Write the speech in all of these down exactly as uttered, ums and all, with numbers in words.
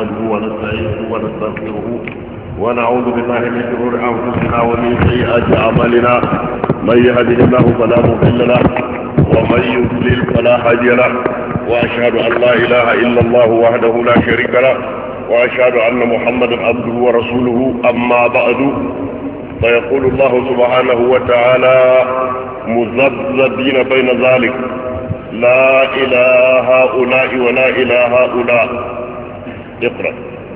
نحمده ونستعينه ونستغفره ونعوذ بالله من شرور انفسنا ومن سيئات اعمالنا. من يهده الله فلا مضل له ومن يضلل فلا هادي له، واشهد ان لا اله الا الله وحده لا شريك له، واشهد ان محمدا عبده ورسوله. اما بعد، فيقول الله سبحانه وتعالى مذبذبين بين ذلك لا إله هؤلاء ولا إله هؤلاء. اقرأ.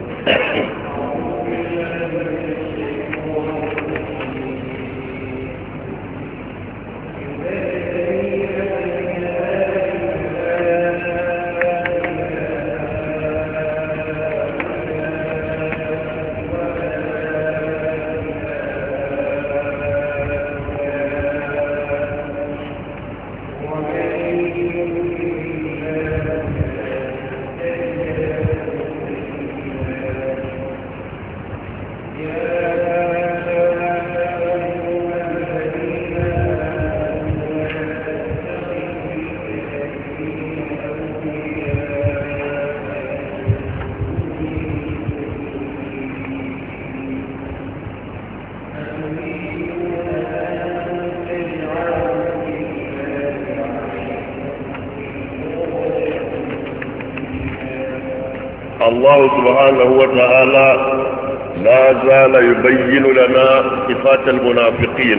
الله سبحانه وتعالى لا زال يبين لنا صفات المنافقين،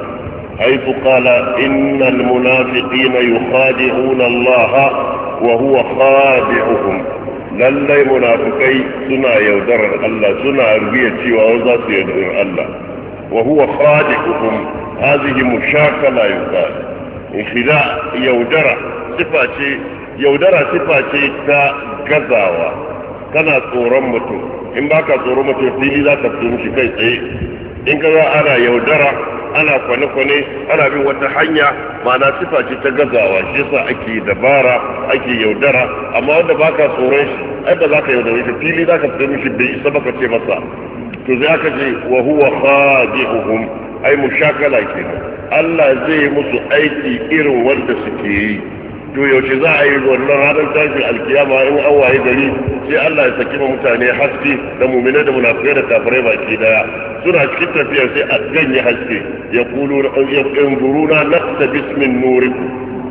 حيث قال إن المنافقين يخادعون الله وهو خادعهم. للي منافقي سنا يودر الله، سنا ربيتي ووزات يودر الله وهو خادعهم. هذه مشاكلة يقال انخداع يودر صفاتي يودر صفاتي كغزاوة. kana tsoron mutum, in baka tsoron mutum fili za ka fito mishi kai tsaye. in ka za ana yaudara, ana kwane-kwane, ana bin wata hanya, ma'ana sifa ce ta gazawa. shi yasa ake dabara, ake yaudara. amma wanda baka tsoron shi, ai ba za ka yaudare shi, fili za ka fito mishi bai isa baka ce masa. to zai aka ce wa huwa khadi'uhum, ai mushakala kenan. Allah zai musu aiki irin wanda suke yi. to yaushe za a yi wannan ranar tashin alkiyama in an waye gari sai Allah ya saki mutane haske da mu'minai da munafikai da kafirai baki daya suna cikin tafiya sai a ganye haske ya kulu yanzuruna naqtabis min nurikum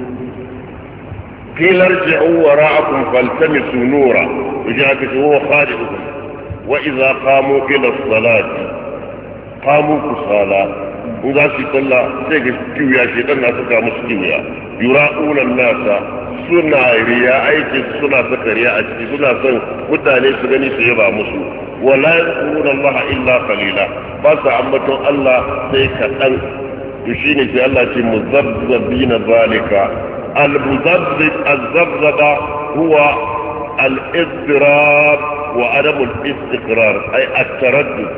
qila irji'u wara'akum faltamisu nura ujaka huwa khadi'ukum wa idha qamu ila as-salati qamu kusala. in za su yi sallah sai ga kiwiya shi dan na suka musu kiwiya. yura'una nasa, suna riya aiki, suna saka riya a ciki, suna son mutane su gani su yaba musu. wala yadhkuruna Allah illa qalila, ba sa ambaton Allah sai kaɗan. to shine sai Allah ce muzabbabina zalika. al-muzabbib az-zabzaba huwa al-izdirab wa adam al-istiqrar, ay at-taraddud.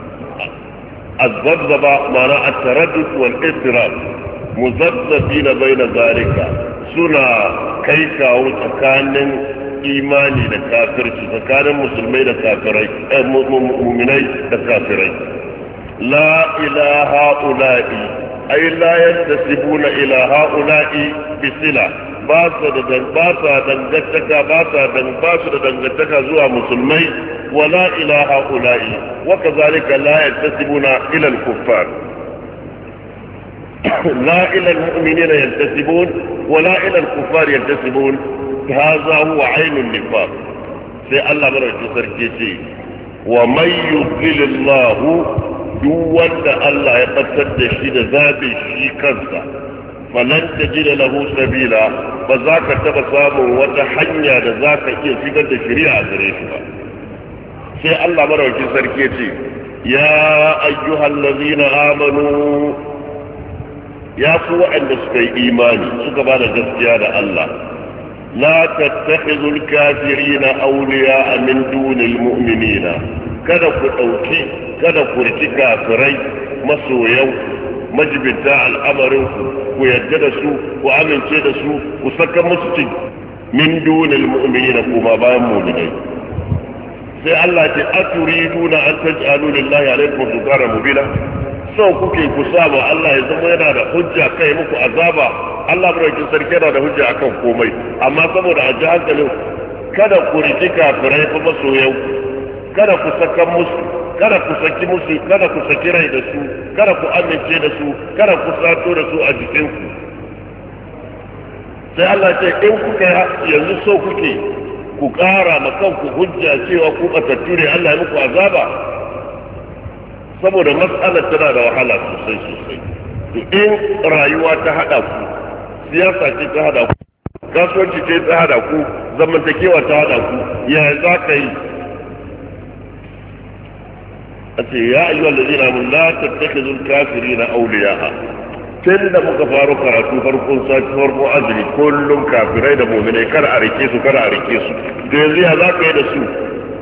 الذبذبة معنى التردد والاضطراب. مذبذبين بين ذلك، سنة كيكا وتكان إيماني لكافر، تكان مسلمين لكافرين، مؤمنين لكافرين. لا إلى هؤلاء، أي لا ينتسبون إلى هؤلاء بصلة. باسا دنجتك باسا دنجتك زوا مسلمين، ولا إلى هؤلاء، وكذلك لا ينتسبون إلى الكفار. لا إلى المؤمنين ينتسبون ولا إلى الكفار ينتسبون. هذا هو عين النفاق. في الله مرة تسركيتي ومن يضلل الله، دون الله يقصد شيء ذات الشيء كنسا فلن تجد له سبيلا. فذاك تبصام وتحنيا ذاك يسيقد الشريعة ذريشها. في الله مرة تسركيتي يا أيها الذين آمنوا، يا قوة عند سكي إيماني سكبانا جسيانا الله، لا تتخذوا الكافرين أولياء من دون المؤمنين. kada ku ɗauki kada ku riki kafirai masoyau majibinta al'amarinku, ku yadda da su, ku amince da su, ku saka musu cin min dunil mu'minina, kuma bayan mu'minai. sai Allah ce aturiduna an taj'alu lillahi alaykum sultanan mubina. sau kuke ku saba Allah ya zama yana da hujja kai muku azaba. Allah barkin sarki yana da hujja akan komai, amma saboda a ji hankalin kada ku riki kafirai fa masoyan kada ku saka musu kada ku saki musu kada ku saki rai da su kada ku amince da su kada ku sato da su a jikinku sai Allah ce in kuka yanzu so kuke ku ƙara ma kanku hujja cewa ku batattu ne Allah ya muku azaba saboda mas'alar tana da wahala sosai sosai to in rayuwa ta hada ku siyasa ce ta hada ku kasuwanci ce ta hada ku zamantakewa ta hada ku ya za ka yi a ce ya ayyuhal ladina amanu la tattakhidul kafirina awliya'a tun da muka faru karatu farkon sati farkon azumi kullum kafirai da mu'minai kar a rike su kar a rike su to yanzu ya za ka yi da su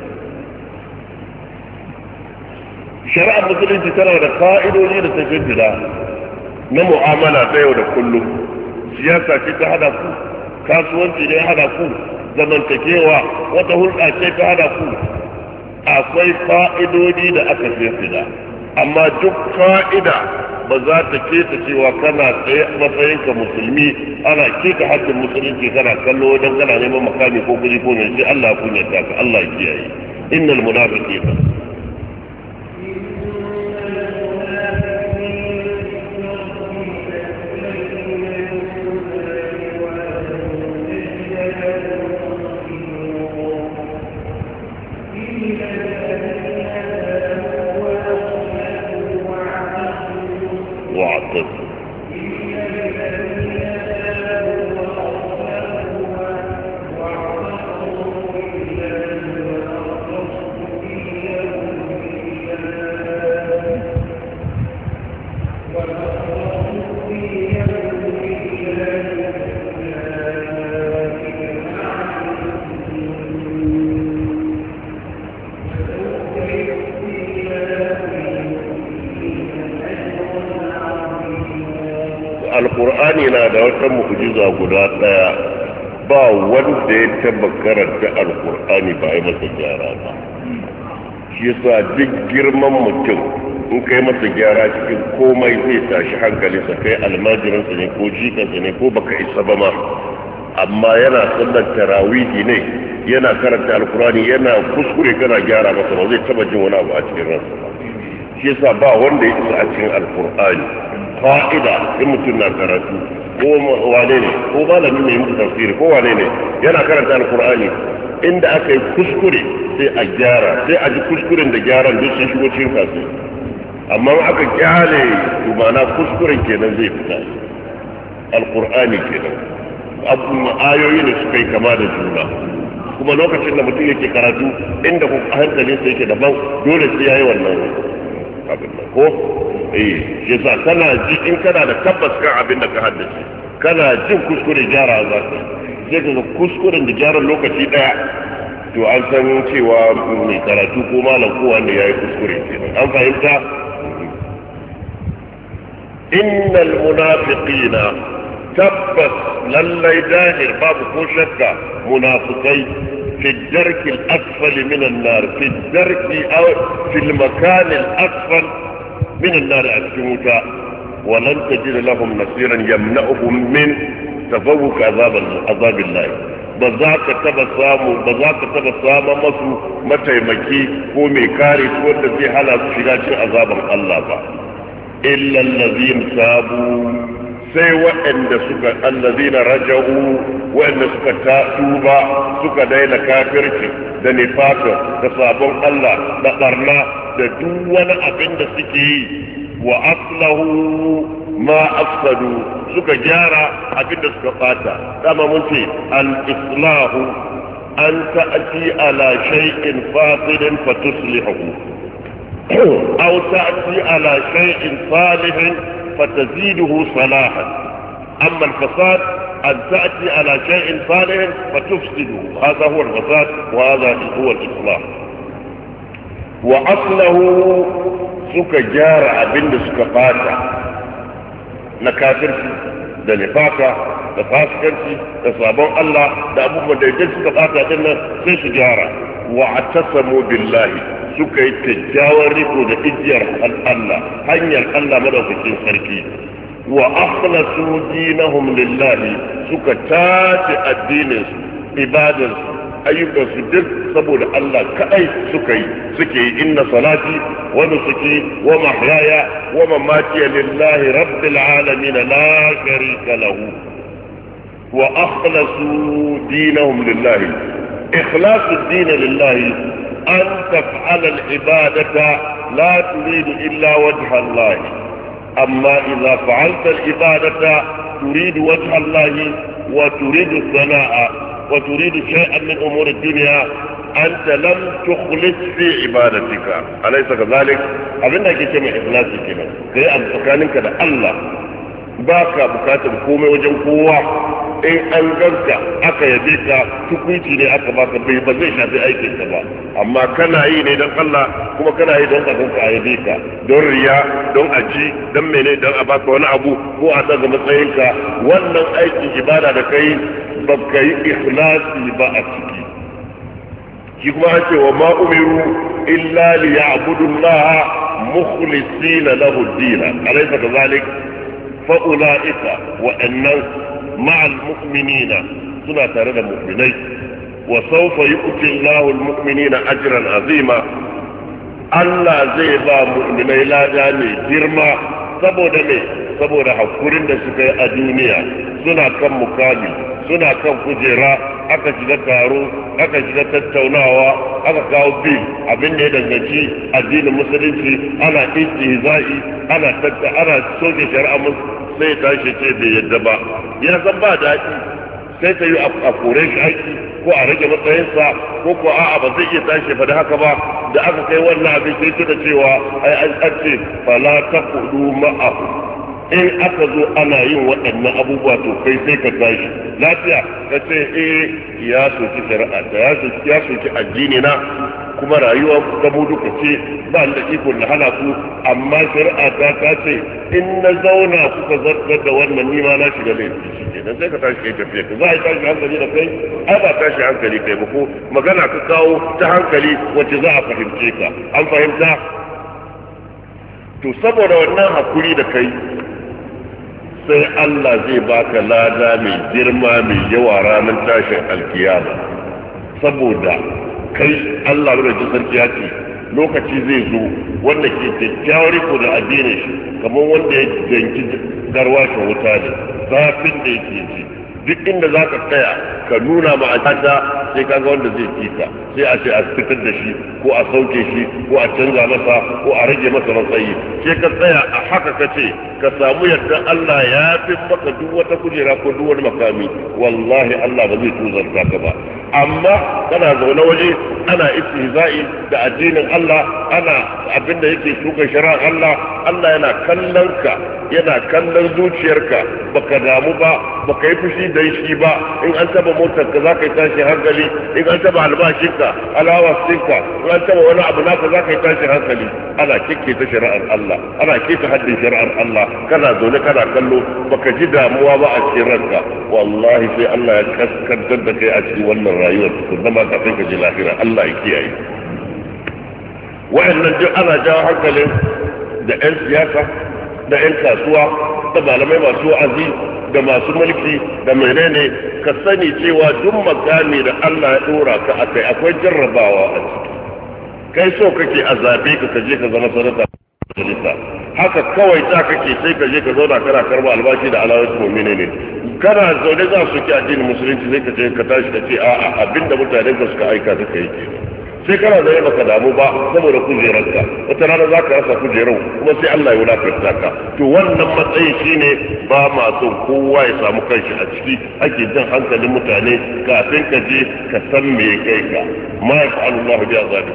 shari'ar musulunci tana da ka'idoji da ta shimfiɗa na mu'amala ta yau da kullum siyasa ce ta hada ku kasuwanci ne hada ku zamantakewa wata hulɗa ce ta hada ku akwai ka'idoji da aka shimfiɗa amma duk ka'ida ba za ta keta cewa kana tsaye matsayinka musulmi ana keta haddin musulunci kana kallo don kana neman makami ko kuɗi ko mai sai Allah kunyata ka Allah kiyaye innal munafiqina alkur'ani na da wata mu'jiza guda daya ba wanda ya taba karanta alkur'ani ba ya masa gyara ba shi yasa duk girman mutum in kai masa gyara cikin komai zai tashi hankalinsa kai almajiransa ne ko jikansa ne ko baka isa ba ma amma yana sallar tarawihi ne yana karanta alkur'ani yana kuskure kana gyara masa ba zai taba jin wani abu a cikin ransa ba shi yasa ba wanda ya isa a cikin alkur'ani fa'ida in mutum na karatu ko wane ne ko malamin ne mutu tafsiri ko wane ne yana karanta alkur'ani inda aka yi kuskure sai a gyara sai a ji kuskuren da gyaran duk sun shigo cikin kasu amma aka kyale dumana kuskuren kenan zai fita alkur'ani kenan abun ayoyi ne suka yi kama da juna kuma lokacin da mutum yake karatu inda hankalinsa yake daban dole sai ya yi wannan abin nan ko eh yasa kana ji in kana da tabbas kan abin da ka haddace kana jin kuskure gyara za ka sai ka ga kuskuren da gyaran lokaci daya to an san cewa mai karatu ko malam ko wanda yayi kuskure kenan an fahimta innal munafiqina tabbas lallai dahir babu ko shakka munafikai في الدرك الأسفل من النار في الدرك أو في المكان الأسفل من النار أسكموتا ولن تجد لهم نصيرا يمنعهم من تفوق عذاب عذاب الله بذاك تبسامو بذاك تبسامو مسو متى مكي قومي كاري سوى الذي حلا شغاشي عذاب الله با إلا الذين تابوا sai waɗanda suka allazina raja'u waɗanda suka tuba suka daina kafirci da nifaka da sabon Allah da barna da duk wani abin da suke yi wa aslahu ma afsadu suka gyara abin da suka fata dama mun ce al-islahu an ta'ti ala shay'in fasidin fatuslihu aw ta'ti ala shay'in salihin فتزيده صلاحا أما الفساد أن تأتي على شيء صالح فتفسده هذا هو الفساد وهذا هو الإصلاح وأصله سك جار أبن سك قاتا نكافر da nifaka da fasikanci da sabon Allah da abubuwan da idan suka fata din nan sai su gyara wa atasamu billahi suka yi tajjawar riko da ijiyar Allah hanyar Allah madaukakin sarki wa akhlasu dinahum lillahi suka tace addinin su ibadar ayyukan su duk saboda Allah kadai suka yi suke yi inna salati wa nusuki wa mahyaya wa mamati lillahi rabbil alamin la sharika lahu wa akhlasu dinahum lillahi ikhlasu ad-din lillahi an taf'ala al-ibadata la turidu illa wajha Allah amma idha fa'alta al-ibadata turidu wajha Allah wa turidu as-sana'a وتريد شيئا من امور الدنيا انت لم تخلص في عبادتك اليس كذلك abinda kike mai ikhlasi kenan kai a tsakaninka da Allah baka bukatar komai wajen kowa in an ganka aka yabe ka tukunci ne aka baka bai ba zai shafi aikin ka ba amma kana yi ne don Allah kuma kana yi don kafin ka yabe ka don riya don aji don mene don a baka wani abu ko a daga matsayinka wannan aikin ibada da kai baka yi ikhlasi ba a ciki shi kuma an ce wa ma umiru illa li ya'budu Allah mukhlisina lahu ad-din alaysa kadhalik fa ulaika wa annan ma'al mu'minina suna tare da mu'minai wa sawfa yu'ti Allahu al-mu'minina ajran azima Allah zai ba mu'minai lada ne girma saboda me saboda hakurin da suka yi a duniya suna kan mukami suna kan kujera aka shiga taro aka shiga tattaunawa aka kawo bil abin da ya danganci addinin musulunci ana istihza'i ana tatta ana soke shari'a sai tashi ce bai yadda ba ya san ba daɗi sai ta yi a kore shi aiki ko a rage matsayinsa ko ko a'a ba zai iya tashi fa da haka ba da aka kai wannan abin sai tuna cewa ai an ce fala taqudu ma'ahu in aka zo ana yin waɗannan abubuwa to kai sai ka tashi lafiya ka ce eh ya soki shari'a ta ya soki ya soki addini na kuma rayuwa ta mu duka ce ba da iko na hana ku amma shari'a ta ta ce in na zauna kuka zartar da wannan nima na shiga laifi shi kenan sai ka tashi kai tafiya ka za a yi tashi hankali da kai ai ba tashi hankali kai ba ko magana ka kawo ta hankali wacce za a fahimce ka an fahimta to saboda wannan hakuri da kai sai Allah zai baka lada mai girma mai yawa ranar tashin alkiyama saboda kai Allah da sarki ya ce lokaci zai zo wanda ke kyakkyawar riko da addinin shi kamar wanda ya danki garwashin wuta ne zafin da yake ji duk inda za ka tsaya ka nuna ma a sai kaga wanda zai kika sai a ce a fitar da shi ko a sauke shi ko a canza masa ko a rage masa matsayi sai ka tsaya a haka ka ce ka samu yadda Allah ya fi maka duk wata kujera ko duk wani makami wallahi Allah ba zai tuzarta ka ba amma kana zaune waje ana istihza'i da addinin Allah ana abinda yake shuka shari'ar Allah Allah yana kallon ka yana kallon zuciyarka baka damu ba baka yi fushi da shi ba in an taba motar ka za ka yi tashi hankali in an taba albashinka alawasinka in an taba wani abu naka za ka yi tashi hankali ana kike ta shari'ar Allah ana kike haddin shari'ar Allah kana zaune kana kallo baka ji damuwa ba a cikin ranka wallahi sai Allah ya kaskantar da kai a cikin wannan rayuwar kuma ma kafin ka ji lahira Allah ya kiyaye wa'annan duk ana jawo hankalin da 'yan siyasa da 'yan kasuwa da malamai masu wa'azi da masu mulki da menene ka sani cewa duk makami da Allah ya dora ka akai akwai jarrabawa a ciki kai so kake a zabe ka kaje ka zama sanata majalisa haka kawai ta kake sai ka je ka zauna kana karba albashi da alawar mu'mini ne kana zaune za su ki addinin musulunci sai ka je ka tashi ka ce a'a abinda mutanen ka suka aika suka yi kenan sai kana zai baka damu ba saboda kujerarka wata rana za ka rasa kujerar kuma sai Allah ya wulakanta ka to wannan matsayi shine ba ma son kowa ya samu kanshi a ciki ake jan hankalin mutane kafin ka je ka san me ya kai ka ma ya fa'alu Allah bi azabi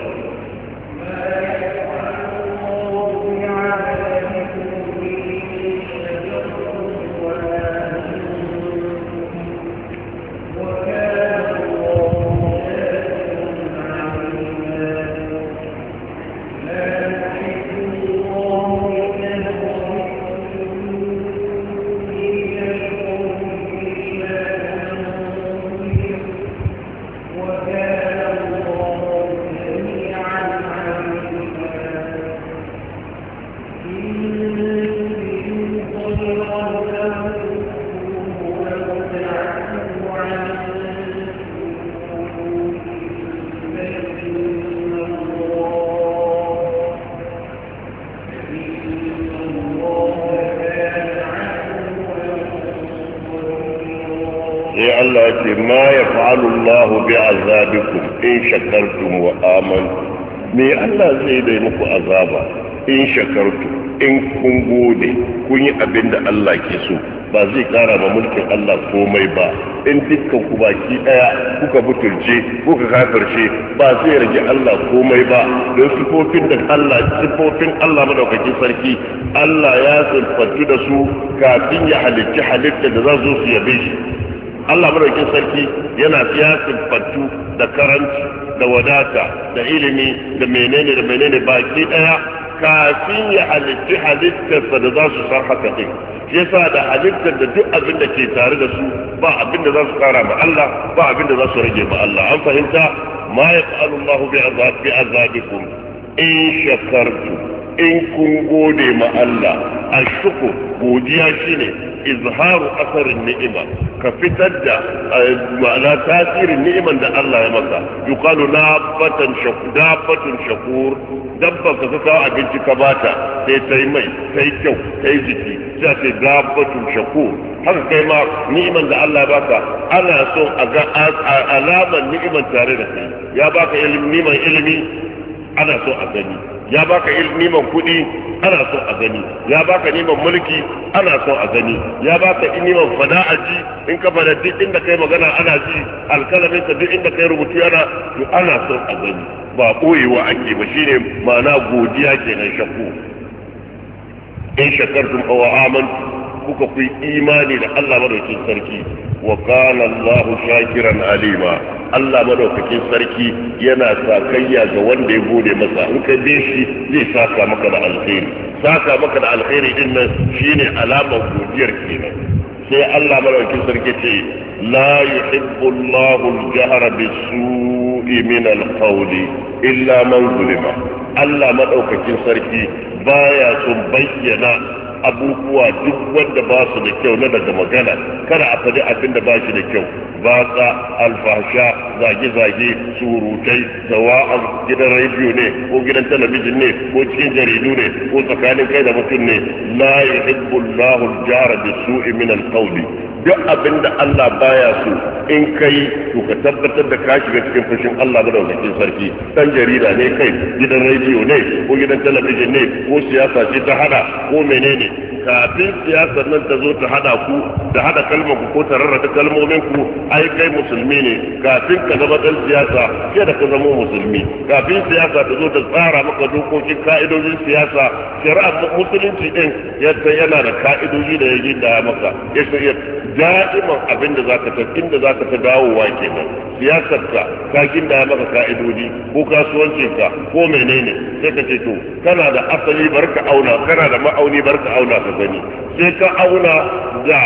ya ce ma yaf'alu Allah bi'azabikum in shakartum wa amantum. Me Allah zai dai muku azaba in shakartum in kun gode kun yi abin da Allah ke so, ba zai kara ma mulkin Allah komai ba. In dukkan ku baki daya kuka butulce kuka kafirce, ba zai rage Allah komai ba. Don sifofin da Allah sifofin Allah madaukakin sarki Allah ya sifantu da su kafin ya halicci halitta da za su su yabe shi. Allah madaukakin sarki yana ya sifantu da karanci da wadata da ilimi da menene da menene baki daya kafin ya halitti halittarsa da za su san haka ɗin. Shi yasa da halittar da duk abin da ke tare da su ba abin da za su kara ma Allah, ba abin da za su rage ma Allah. An fahimta? Ma yaf'alu Allah bi azabikum in shakartu in kun gode ma Allah. Ashkur godiya shine izharu asarin ni'ima, ka fitar da ma'ana tasirin ni'iman da Allah ya maka. Yuqalu nabatan shakur dabatun shakur, dabba ka ka kawo abinci ka bata sai ta yi mai sai kyau sai jiki sai ta dabatun shakur. Haka kai ma ni'iman da Allah ya baka ana so a ga alaman ni'iman tare da kai. Ya baka ilimi ni'iman ilimi ana so a gani, ya baka niman kuɗi ana so a gani, ya baka niman mulki ana so a gani, ya baka niman fada'aji in ka fada duk inda kai magana ana ji, alkalamin ka duk inda kai rubutu yana to ana so a gani, ba ɓoyewa ake ba. Shine ma'ana godiya kenan shakku. In shakartum aw amantum kuka ku imani da Allah madaukakin sarki, wa kana Allahu shakiran alima. Allah madaukakin sarki yana sakayya ga wanda ya gode masa. In ka bi shi zai saka maka da alkhairi. Saka maka da alkhairi din nan shine alamar godiyar kenan. Sai Allah madaukakin sarki ce la yuhibbu Allahu al-jahra bis-su'i min al-qawli illa man zulima. Allah madaukakin sarki baya son bayyana abubuwa duk wanda ba su da kyau na daga magana. Kada a faɗi abin da ba shi da kyau, batsa, alfasha, zage-zage, surutai, zawa'an gidan rediyo ne ko gidan talabijin ne ko cikin jaridu ne ko tsakanin kai da mutum ne. La yuhibbu Allahu al-jahra bis-su'i min al-qawli. Duk abin da Allah baya so in kai to ka tabbatar da ka shiga cikin fushin Allah madaukakin sarki. Dan jarida ne kai, gidan rediyo ne ko gidan talabijin ne ko siyasa ce ta hada ko menene, kafin siyasar nan ta zo ta hada ku da hada kalmar ku ko ta rarrata kalmomin ku, ai kai musulmi ne. Kafin ka zama dan siyasa sai da ka zama musulmi. Kafin siyasa ta zo ta tsara maka dokokin ka'idojin siyasa, shari'ar musulunci din yadda yana da ka'idoji da ya gida maka. Ya da'iman abin da zaka ta inda zaka ta dawowa kenan. Siyasar ka ka ginda maka ka'idoji ko kasuwancin ka ko menene, sai ka ce to kana da asali barka auna, kana da ma'auni barka auna ka gani. Sai ka auna da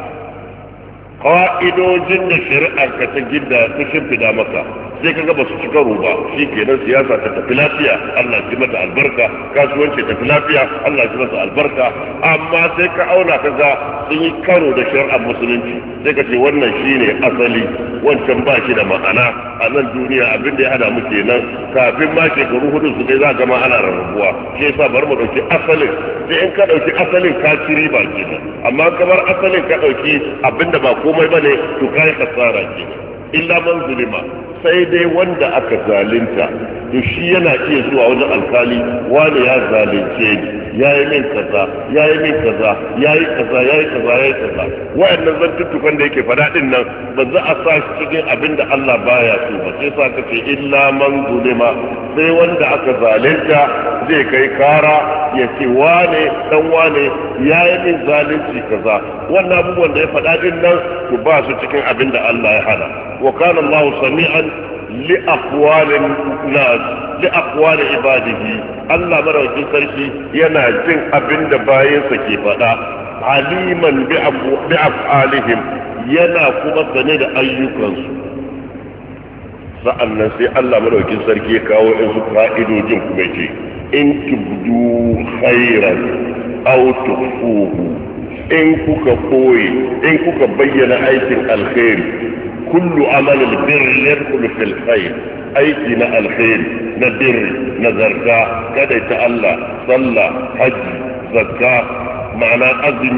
ka'idojin da shari'ar ka ta ginda ta shimfida maka, sai ka ga ba su ci karo ba, shi kenan siyasa ta tafi lafiya, Allah ya mata albarka. Kasuwanci ta tafi lafiya, Allah ya mata albarka. Amma sai ka auna ka ga sun yi karo da shari'ar musulunci, sai ka ce wannan shine asali, wancan ba shi da ma'ana. A nan duniya abin da ya hada mu kenan. Kafin ma shekaru hudu su kai za ga ma ana rarrabuwa. Shi yasa bari mu dauki asalin, sai in ka dauki asalin ka ci riba kenan. Amma kamar asalin ka dauki abin da ba komai bane to kai kasara kenan. Illa man zulima, sai dai wanda aka zalunta, to shi yana iya zuwa wajen alkali, wani ya zalunce ni, ya yi min kaza, ya yi min kaza, ya yi kaza, ya yi kaza, ya yi kaza. Wa'annan zantuttukan da yake faɗa ɗin nan ba za a sa shi cikin abin da Allah baya so ba. Sai sa ka ce illa man zulima, sai wanda aka zalunta zai kai kara ya ce wane dan wane ya yi min zalunci kaza. Wannan abubuwan da ya faɗa ɗin nan to ba su cikin abin da Allah ya hana. وكان الله سميعا لأقوال الناس لأقوال عباده. الله مروجين سرشي ينا جن أبن دباين سكيفة عليما بأفعالهم ينا كما سند أيوكا. sa'annan sai Allah madaukin sarki ya kawo in su fa'idojin kuma ce in tubdu khairan aw tukhfuhu, in kuka koyi in kuka bayyana aikin alkhairi. kullu amal albirr yadkhulu fil khair, aiki na alkhairi na birri na zarga kada ta Allah, sallah, haji, zakka, ma'ana azumi,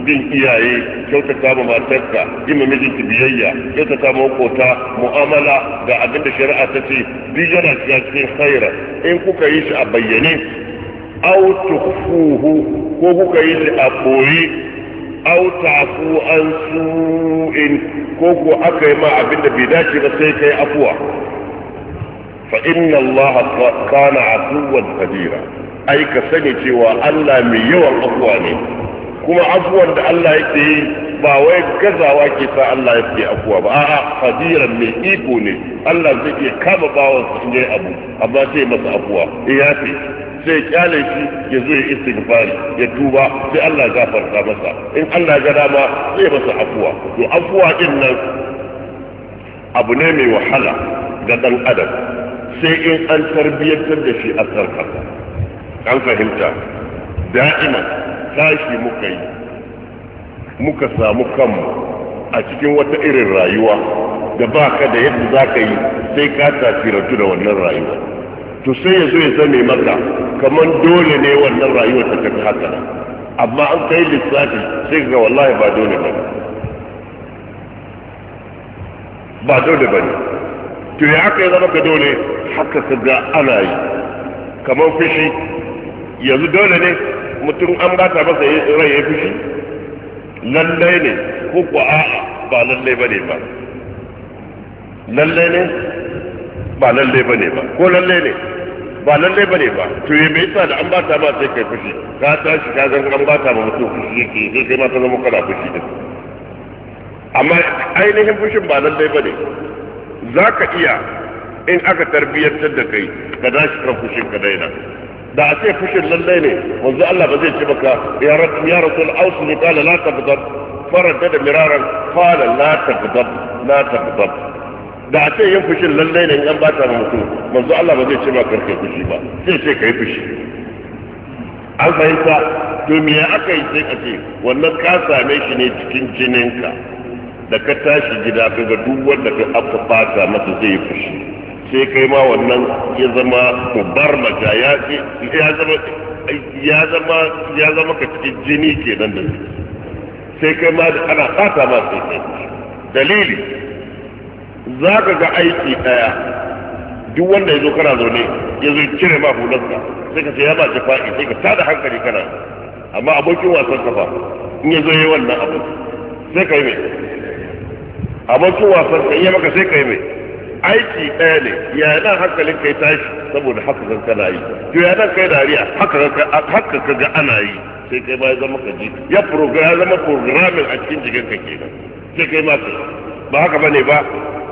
bin iyaye kyautata ma matarka yi ma mijinki biyayya kyautata ma makota mu'amala ga abin da shari'a ta ce duk yana cikin khaira in kuka yi shi a bayyane aw tukhfuhu ko kuka yi shi a boye aw ta'fu an su'in ko ko aka yi ma abin da bai dace ba sai kai afuwa fa inna Allah kana afuwan kabira ai ka sani cewa Allah mai yawan afuwa ne kuma afuwan da Allah yake yi ba wai gazawa ke sa Allah yake afuwa ba a'a kadiran mai iko ne Allah zai iya kama bawan su in abu amma sai masa afuwa ya fi sai kyale shi ya zo ya istighfari ya tuba sai Allah ya gafarta masa in Allah ya ga dama sai masa afuwa to afuwa din nan abu ne mai wahala ga dan adam sai in an tarbiyyantar da shi a sarka an fahimta da'ima tashi muka yi muka samu kanmu a cikin wata irin rayuwa da ba ka da yadda za ka yi sai ka tasirantu da wannan rayuwa to sai ya zo ya zame maka kamar dole ne wannan rayuwar ta tafi haka nan amma an kai lissafi sai ga wallahi ba dole ba ba dole ba ne to ya haka ya zama ka dole haka ka ga ana yi kamar fushi yanzu dole ne mutum an ba ta masa rai ya fushi lallai ne ko ko a'a ba lallai bane ba lallai ne ba lallai bane ba ko lallai ne ba lallai bane ba to me yasa da an ba ta ma sai kai fushi ka tashi ka ga an ba ta ma mutum fushi yake sai kai ma ta zama kana fushi din amma ainihin fushin ba lallai bane zaka iya in aka tarbiyyantar da kai ka dashi kan fushin ka daina da a ce fushin lallai ne wanzu Allah ba zai ce maka ya rasul ausu ne kala la tabdab farada da miraran kala la tabdab la tabdab da a ce yin fushin lallai ne an bata ma mutum wanzu Allah ba zai ce maka karkai fushi ba sai ce kai fushi an fahimta to me ya aka yi sai ka ce wannan ka same shi ne cikin jininka da ka tashi gida ka ga duk wanda ka aka bata masa zai yi fushi sai kai ma wannan ya zama mubarmaja ya ya zama ya zama ya zama ka cikin jini kenan da sai kai ma ana fata ma sai kai dalili zaka ga aiki daya duk wanda yazo kana zaune yazo cire ma hulanka sai ka ce ya ba jafa'i sai ka tada hankali kana amma abokin wasan kafa in yazo yayi wannan abu sai kai mai abokin wasan ka yi maka sai kai mai aiki ɗaya ne ya nan hankalin kai tashi saboda haka kan kana yi to ya nan kai dariya haka haka ka ga ana yi sai kai ma ya zama ka ji ya program ya zama programming a cikin jikin ka kenan sai kai ma kai ba haka bane ba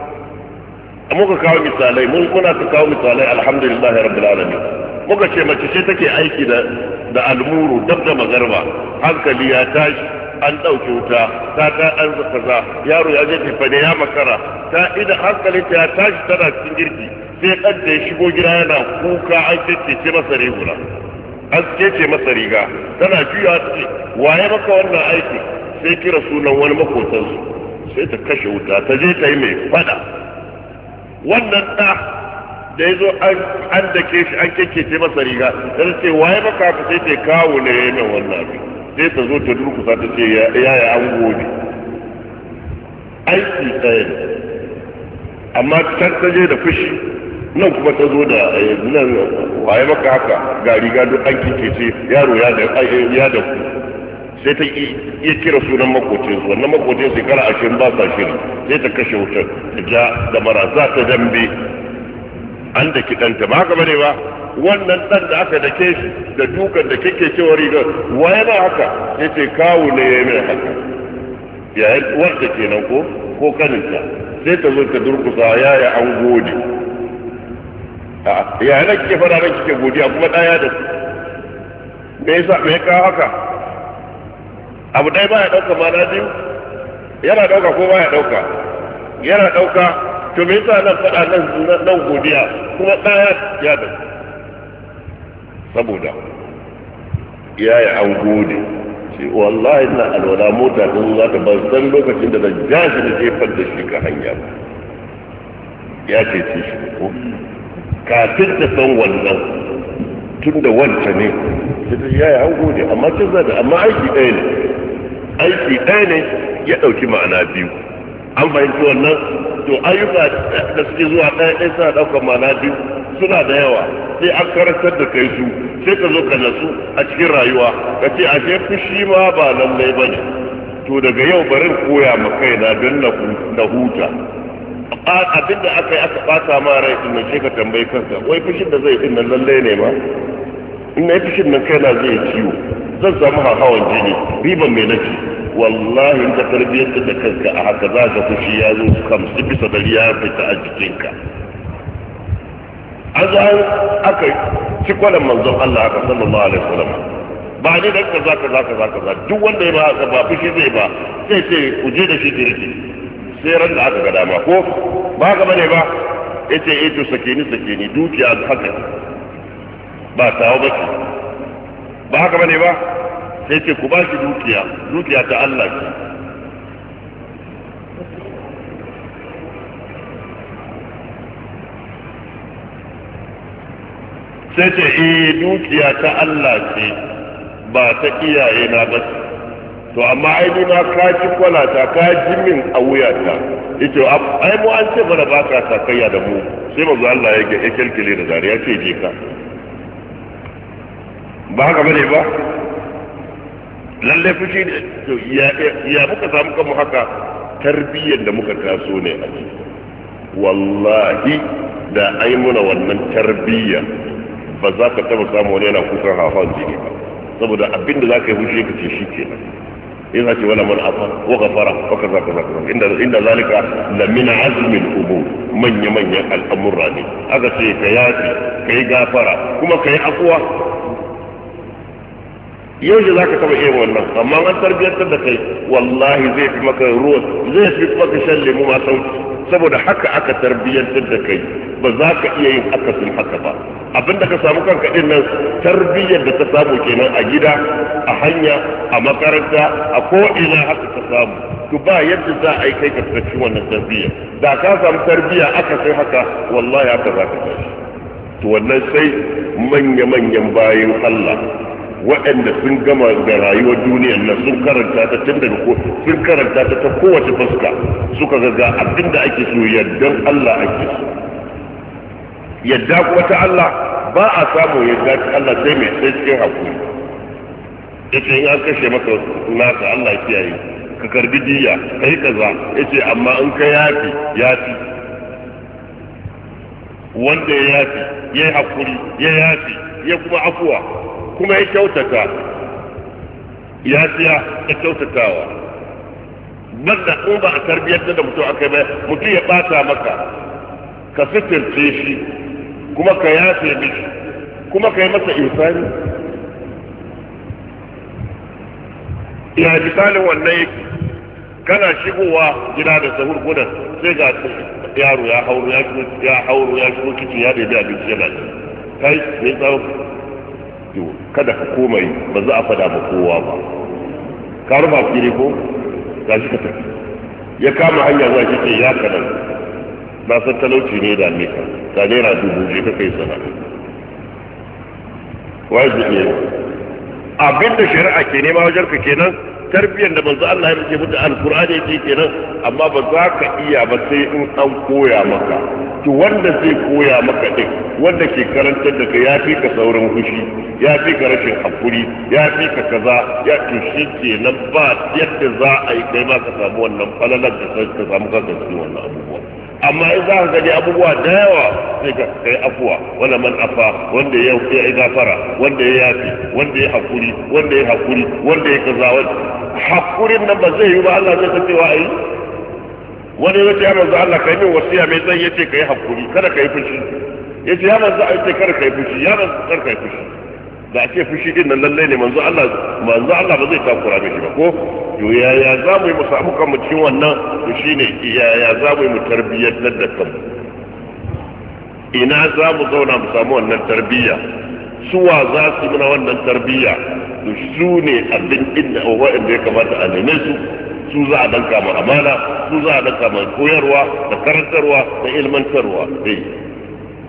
muka kawo misalai mun muna ta kawo misalai alhamdulillah rabbil alamin muka ce mace ce take aiki da da almuru dab da magarba hankali ya tashi an ɗauke wuta ta ta an kaza yaro ya je tafane ya makara ta idan hankalin ta ya tashi tana cikin girki sai ɗan da ya shigo gida yana kuka an kece masa riguna an kece masa riga tana juya ta ce waye maka wannan aiki sai kira sunan wani makotansu sai ta kashe wuta ta je ta yi mai fada wannan ɗa da ya zo an dake shi an kece masa riga ta ce waye maka haka sai ta kawo ne yana wannan abin sai ta zo ta durkusa ta ce yaya an gode aiki ɗaya ne amma can ta je da fushi nan kuma ta zo da nan waye maka haka ga riga duk an kike yaro ya da ya da ku sai ta iya kira sunan makocin su wannan makocin shekara ashirin ba sa shiri sai ta kashe wutar ta ja da mara za ta dambe an da kiɗanta ba haka bane ba wannan dan da aka dake shi da dukan da kike cewa rigar waye ba haka yace kawo ne yayi mai haka yayin wanda kenan ko ko kaninta sai ta zo ta durkusa yaya an gode a yayin da kike fara ran kike godiya kuma daya da me yasa me ka haka abu dai baya dauka mana biyu yana dauka ko baya dauka yana dauka to me yasa nan fada nan nan godiya kuma daya ya da saboda yaya an gode ce wallahi na alwala mota din za ta ban san lokacin da zan jashi da jefar da shi ka hanya ba ya ce ce shi ko kafin ta san wannan tun da wanta ne sai ta yaya an gode amma kin da amma aiki ɗaya ne aiki ɗaya ne ya ɗauki ma'ana biyu. An fahimci wannan to ayyuka da suke zuwa ɗaya ɗaya suna ɗaukar ma'ana biyu suna da yawa sai an karantar da kai su sai ka zo ka nasu a cikin rayuwa ka ce ashe fushi ma ba lallai ba ne. To daga yau barin koya ma kaina don na huta. Abinda aka yi aka ɓata ma rai din nan sai ka tambayi kanka wai fushin da zai din nan lallai ne ma? In na yi fushin nan kaina zai ciwo zan samu hawan jini riban mai nake. Wallahi in ka tarbiyyar da kanka a haka za ka fushi ya zo kamsu bisa dari ya fita a jikinka. An za aka ci kwanan manzon Allah aka sallallahu alaihi wasallam ba ne da kaza kaza kaza kaza duk wanda ya ba haka ba fushi zai ba sai ce ku je da shi dirki sai ran da aka ga dama ko ba haka bane ba yace eh to sake ni sake ni dukiya haka ba tawo bace ba haka bane ba sai ce ku ba shi dukiya dukiya ta Allah ce. Sai ce eh dukiya ta Allah ce ba ta iyaye na ba. To amma ai ni ma ka ci kwalata ka ji min a wuyata yace ai mu an ce mana baka sakayya da mu sai manzo Allah ya ya kirkire da dariya ce je ka ba haka bane ba lalle fushi to ya ya muka samu kanmu haka tarbiyyar da muka taso ne a ciki wallahi da ai muna wannan tarbiyya ba za ka taba samu wani yana kukan hawan jini ba saboda abinda za ka yi fushi ka ce shi kenan إذا ولا من أطر وغفر وكذا كذا كذا إن إن ذلك لمن عزم الأمور من يمن الأمر هذه هذا شيء كياتي كي غفر كما كي أقوى يوجد ذاك كما إيه والله أما من تربية تدكي والله زي في مكان روح زي في مكان شل مو ما صوت saboda haka aka tarbiyyantar da kai ba za ka iya yin akasin haka ba abinda ka samu kanka din nan tarbiyyar da ka samu kenan a gida a hanya a makaranta a ko ina haka ka samu to ba yadda za a yi kai ka tsaki wannan tarbiyya da ka samu tarbiyya aka sai haka wallahi haka za ka tashi to wannan sai manya manyan bayin Allah waɗanda sun gama da rayuwar duniyar nan sun karanta ta tun daga ko sun karanta ta ta kowace fuska suka ga ga abinda ake so yaddan Allah ake so yadda kuma ta Allah ba a samu yadda ta Allah sai mai sai cikin hakuri yace in an kashe maka naka Allah ya kiyaye ka karbi diya kai kaza yace amma in ka yafi yafi wanda ya yafi yayi hakuri ya yafi ya kuma afuwa kuma ya kyautata ya siya ya kyautatawa banda in ba a tarbiyyar da mutum aka yi ba mutum ya bata maka ka sitirce shi kuma ka yafe mishi kuma ka yi masa ihsani ya misalin wannan yake kana shigowa gida da sahur gudan sai ga yaro ya hauro ya hauro ya shigo kicin ya ɗebi abinci yana kai mai tsawon kada ka komai ba za a fada ma kowa ba ka rufa fili ko ga shi ka tafi ya kama hanya za ki ce ya kanan na san talauci ne da ne ka ka naira dubu je ka kai sana wai zai ne abin da shari'a ke nema wajen ka kenan tarbiyyar da manzo Allah ya rike mutu alqur'ani yake kenan amma ba za ka iya ba sai in an koya maka to wanda zai koya maka din wanda ke karantar da kai ya fi ka saurin fushi ya fi ka rashin hakuri ya fi ka kaza ya to shi kenan ba yadda za a yi kai ma ka samu wannan falalar da ka samu kanka cikin wannan abubuwa amma in za ka gani abubuwa da yawa sai ka kai afuwa wala man afa wanda ya yi gafara wanda ya yafi wanda ya hakuri wanda ya hakuri wanda ya kaza wanda hakurin nan ba zai yi ba Allah zai tafi wa ai wani yace ya manzo Allah kai min wasiya mai zai yace kai hakuri kada kai fushi yace ya manzo Allah yace kada kai fushi ya manzo kada kai fushi da ake fushi din nan lalle ne manzo Allah manzo Allah ba zai takura mishi ba ko to yaya za mu yi mu samu kanmu cikin wannan to shine yaya za mu yi mu tarbiyyar da kanmu ina za mu zauna mu samu wannan tarbiyya suwa za su yi mana wannan tarbiyya to su ne abin inda wa'anda ya kamata a neme su su za a danka mu amana su za a danka mu koyarwa da karantarwa da ilmantarwa dai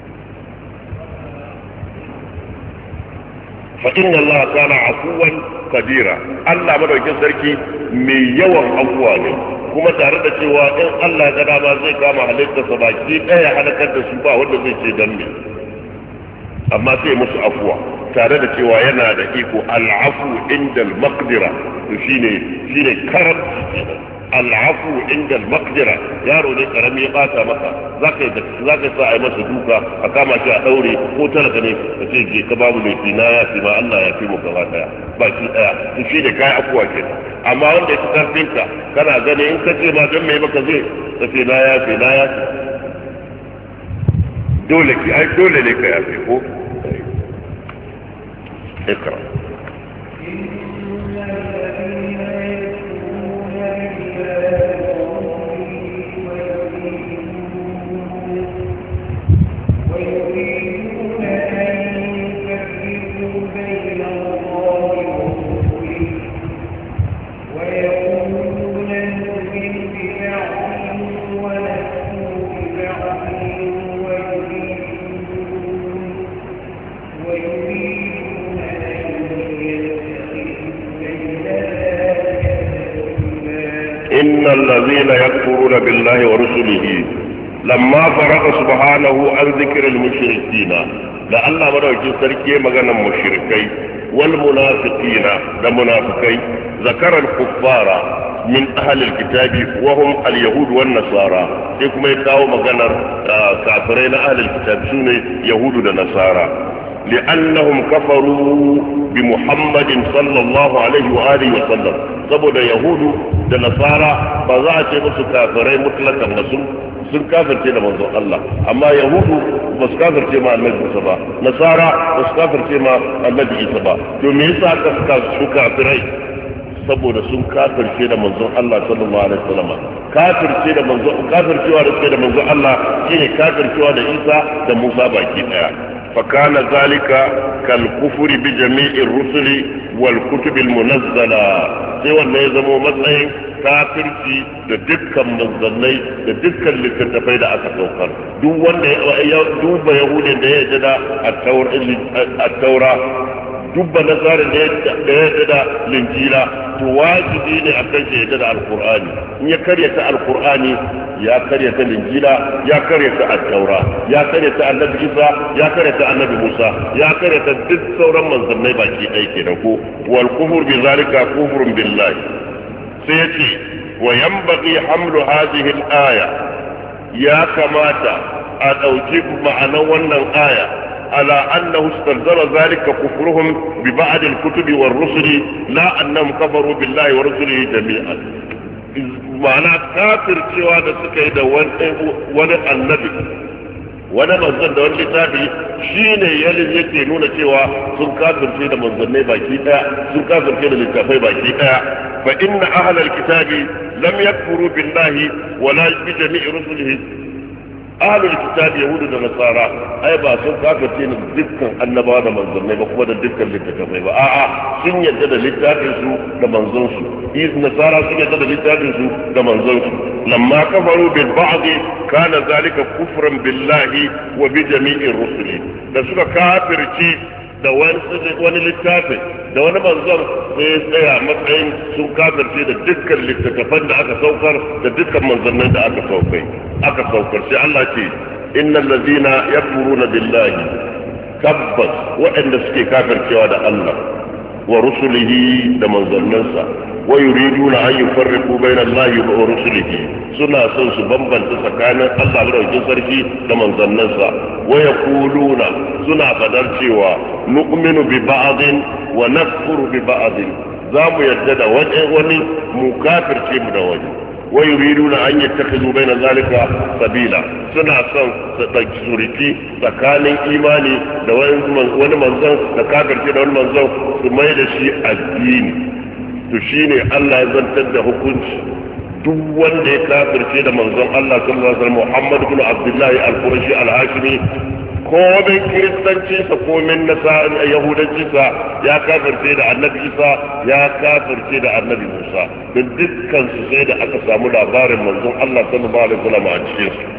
fa inna Allah kana afuwan qadira Allah madaukin sarki mai yawan afuwa ne kuma tare da cewa in Allah ya ga dama zai kama halittarsa baki daya halakar da su ba wanda zai ce dan me amma sai musu afuwa tare da cewa yana da iko al'afu inda al-maqdira to shine shine karamci al'afu inda al-maqdira yaro ne karami ya bata maka zaka zaka sa ai masa duka a kama shi a daure ko talaka ne ka ce je ka babu ne na ya fi ma Allah ya fi mu gaba daya baki daya to shine kai afuwa ke amma wanda ya karfin ka kana gani in ka ce ma dan me maka zai ka ce na ya fi na ya fi dole ki ai dole ne ka ya fi ko اقرأ إن الذين يكفرون بالله ورسله لما فرق سبحانه عن ذكر المشركين لأن مروج سركي مغنى المشركين والمنافقين المنافقين ذكر الكفار من أهل الكتاب وهم اليهود والنصارى إكما يتاو مغنى كافرين أهل الكتاب سنة يهود والنصارى لأنهم كفروا بمحمد صلى الله عليه وآله وسلم saboda yahudu da nasara ba za a ce musu kafirai mutlakan ba sun sun kafirce da manzon Allah amma yahudu ba su kafirce ma annabi Isa ba nasara ba su kafirce ma annabi Isa ba to me yasa aka suka su kafirai saboda sun kafirce da manzon Allah sallallahu alaihi wasallam kafirce da manzon kafircewa da da manzon Allah shine kafircewa da Isa da Musa baki daya فكان ذلك كالكفر بجميع الرسل والكتب المنزلة سوى أن يزموا مثلا kafirci da dukkan manzannai da dukkan littattafai da aka saukar duk wanda ya duba yahudin da ya jada a taura dubba nasarar da ya jada linjila to wajibi ne a kan shi ya jada alkur'ani in ya karyata alkur'ani ya karyata linjila ya karyata at-taura ya karyata annabi isa ya karyata annabi musa ya karyata duk sauran manzannai baki ɗaya kenan ko wal kufur bi zalika kufrun billahi sai ya ce wa yambaqi hamlu hadhihi al-aya ya kamata a ɗauki ma'anar wannan aya ala annahu istadara zalika kufruhum bi ba'd al-kutub war-rusul la annahum kafaru billahi wa rusulihi jami'an ma'ana kafircewa da suka yi da wani annabi wani manzon da wani littafi shine yalin yake nuna cewa sun kafirce da manzannai baki daya sun kafirce da littafai baki daya fa inna ahlal kitabi lam yakfuru billahi wala bi jami'i rusulihi ahlul kitabi yahudu da nasara ai ba sun kafirce da dukkan annabawa da manzannai ba kuma da dukkan littafai ba a'a sun yadda da littafin su da manzon su iz nasara sun yadda da littafin su da manzon su lamma kafaru bil ba'd kana zalika kufran billahi wa bi jami'ir rusuli da suka kafirci da wani littafi da wani manzon sai tsaya matsayin sun kafirce da dukkan littattafan da aka saukar da dukkan manzannin da aka saukar aka saukar sai Allah ce innal ladina yakfuruna billahi tabbas waɗanda suke kafircewa da Allah wa rusulihi da manzanninsa wa yuriduna an yufarriqu bayna Allahi wa rusulihi suna son su bambanta tsakanin Allah madaukakin sarki da manzanninsa wa yaquluna suna fadar cewa nu'minu bi ba'din wa nakfuru bi ba'din za mu yarda da wani mu kafirce mu da wani wa yuriduna an yattakhidhu bayna zalika sabila suna son su dauki suriki tsakanin imani da wani manzon da kafirce da wani manzon su mai da shi addini to shine Allah ya zantar da hukunci duk wanda ya kafirce da manzon Allah sallallahu alaihi wasallam Muhammad ibn Abdullah al-Qurashi al-Hashimi ko min kiristanci sa ko min nasara yahudanci sa ya kafirce da annabi Isa ya kafirce da annabi Musa duk dukkan su sai da aka samu labarin manzon Allah sallallahu alaihi wasallam a cikin su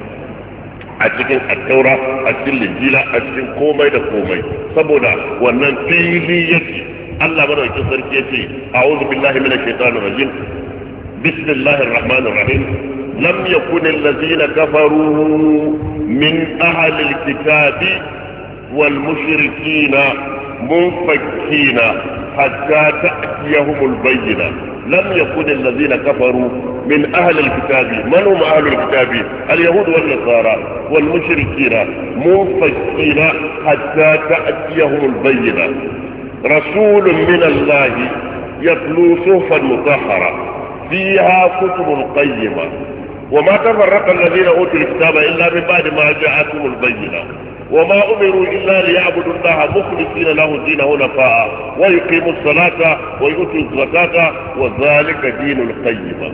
a cikin at-taura a cikin linjila a cikin komai da komai saboda wannan fili yake Allah madaukakin sarki yace a'udhu billahi minash shaitanir rajim bismillahir rahmanir rahim lam yakun allazina kafaru min ahli alkitabi wal mushrikina munfakkina hatta ta'tiyahumul bayyina lam yakun allazina kafaru من أهل الكتاب من هم أهل الكتاب اليهود والنصارى والمشركين منفكين حتى تأتيهم البينة رسول من الله يتلو صحفا مطهرة فيها كتب قيمة وما تفرق الذين أوتوا الكتاب إلا من بعد ما جاءتهم البينة وما أمروا إلا ليعبدوا الله مخلصين له الدين حنفاء ويقيموا الصلاة ويؤتوا الزكاة وذلك دين القيمة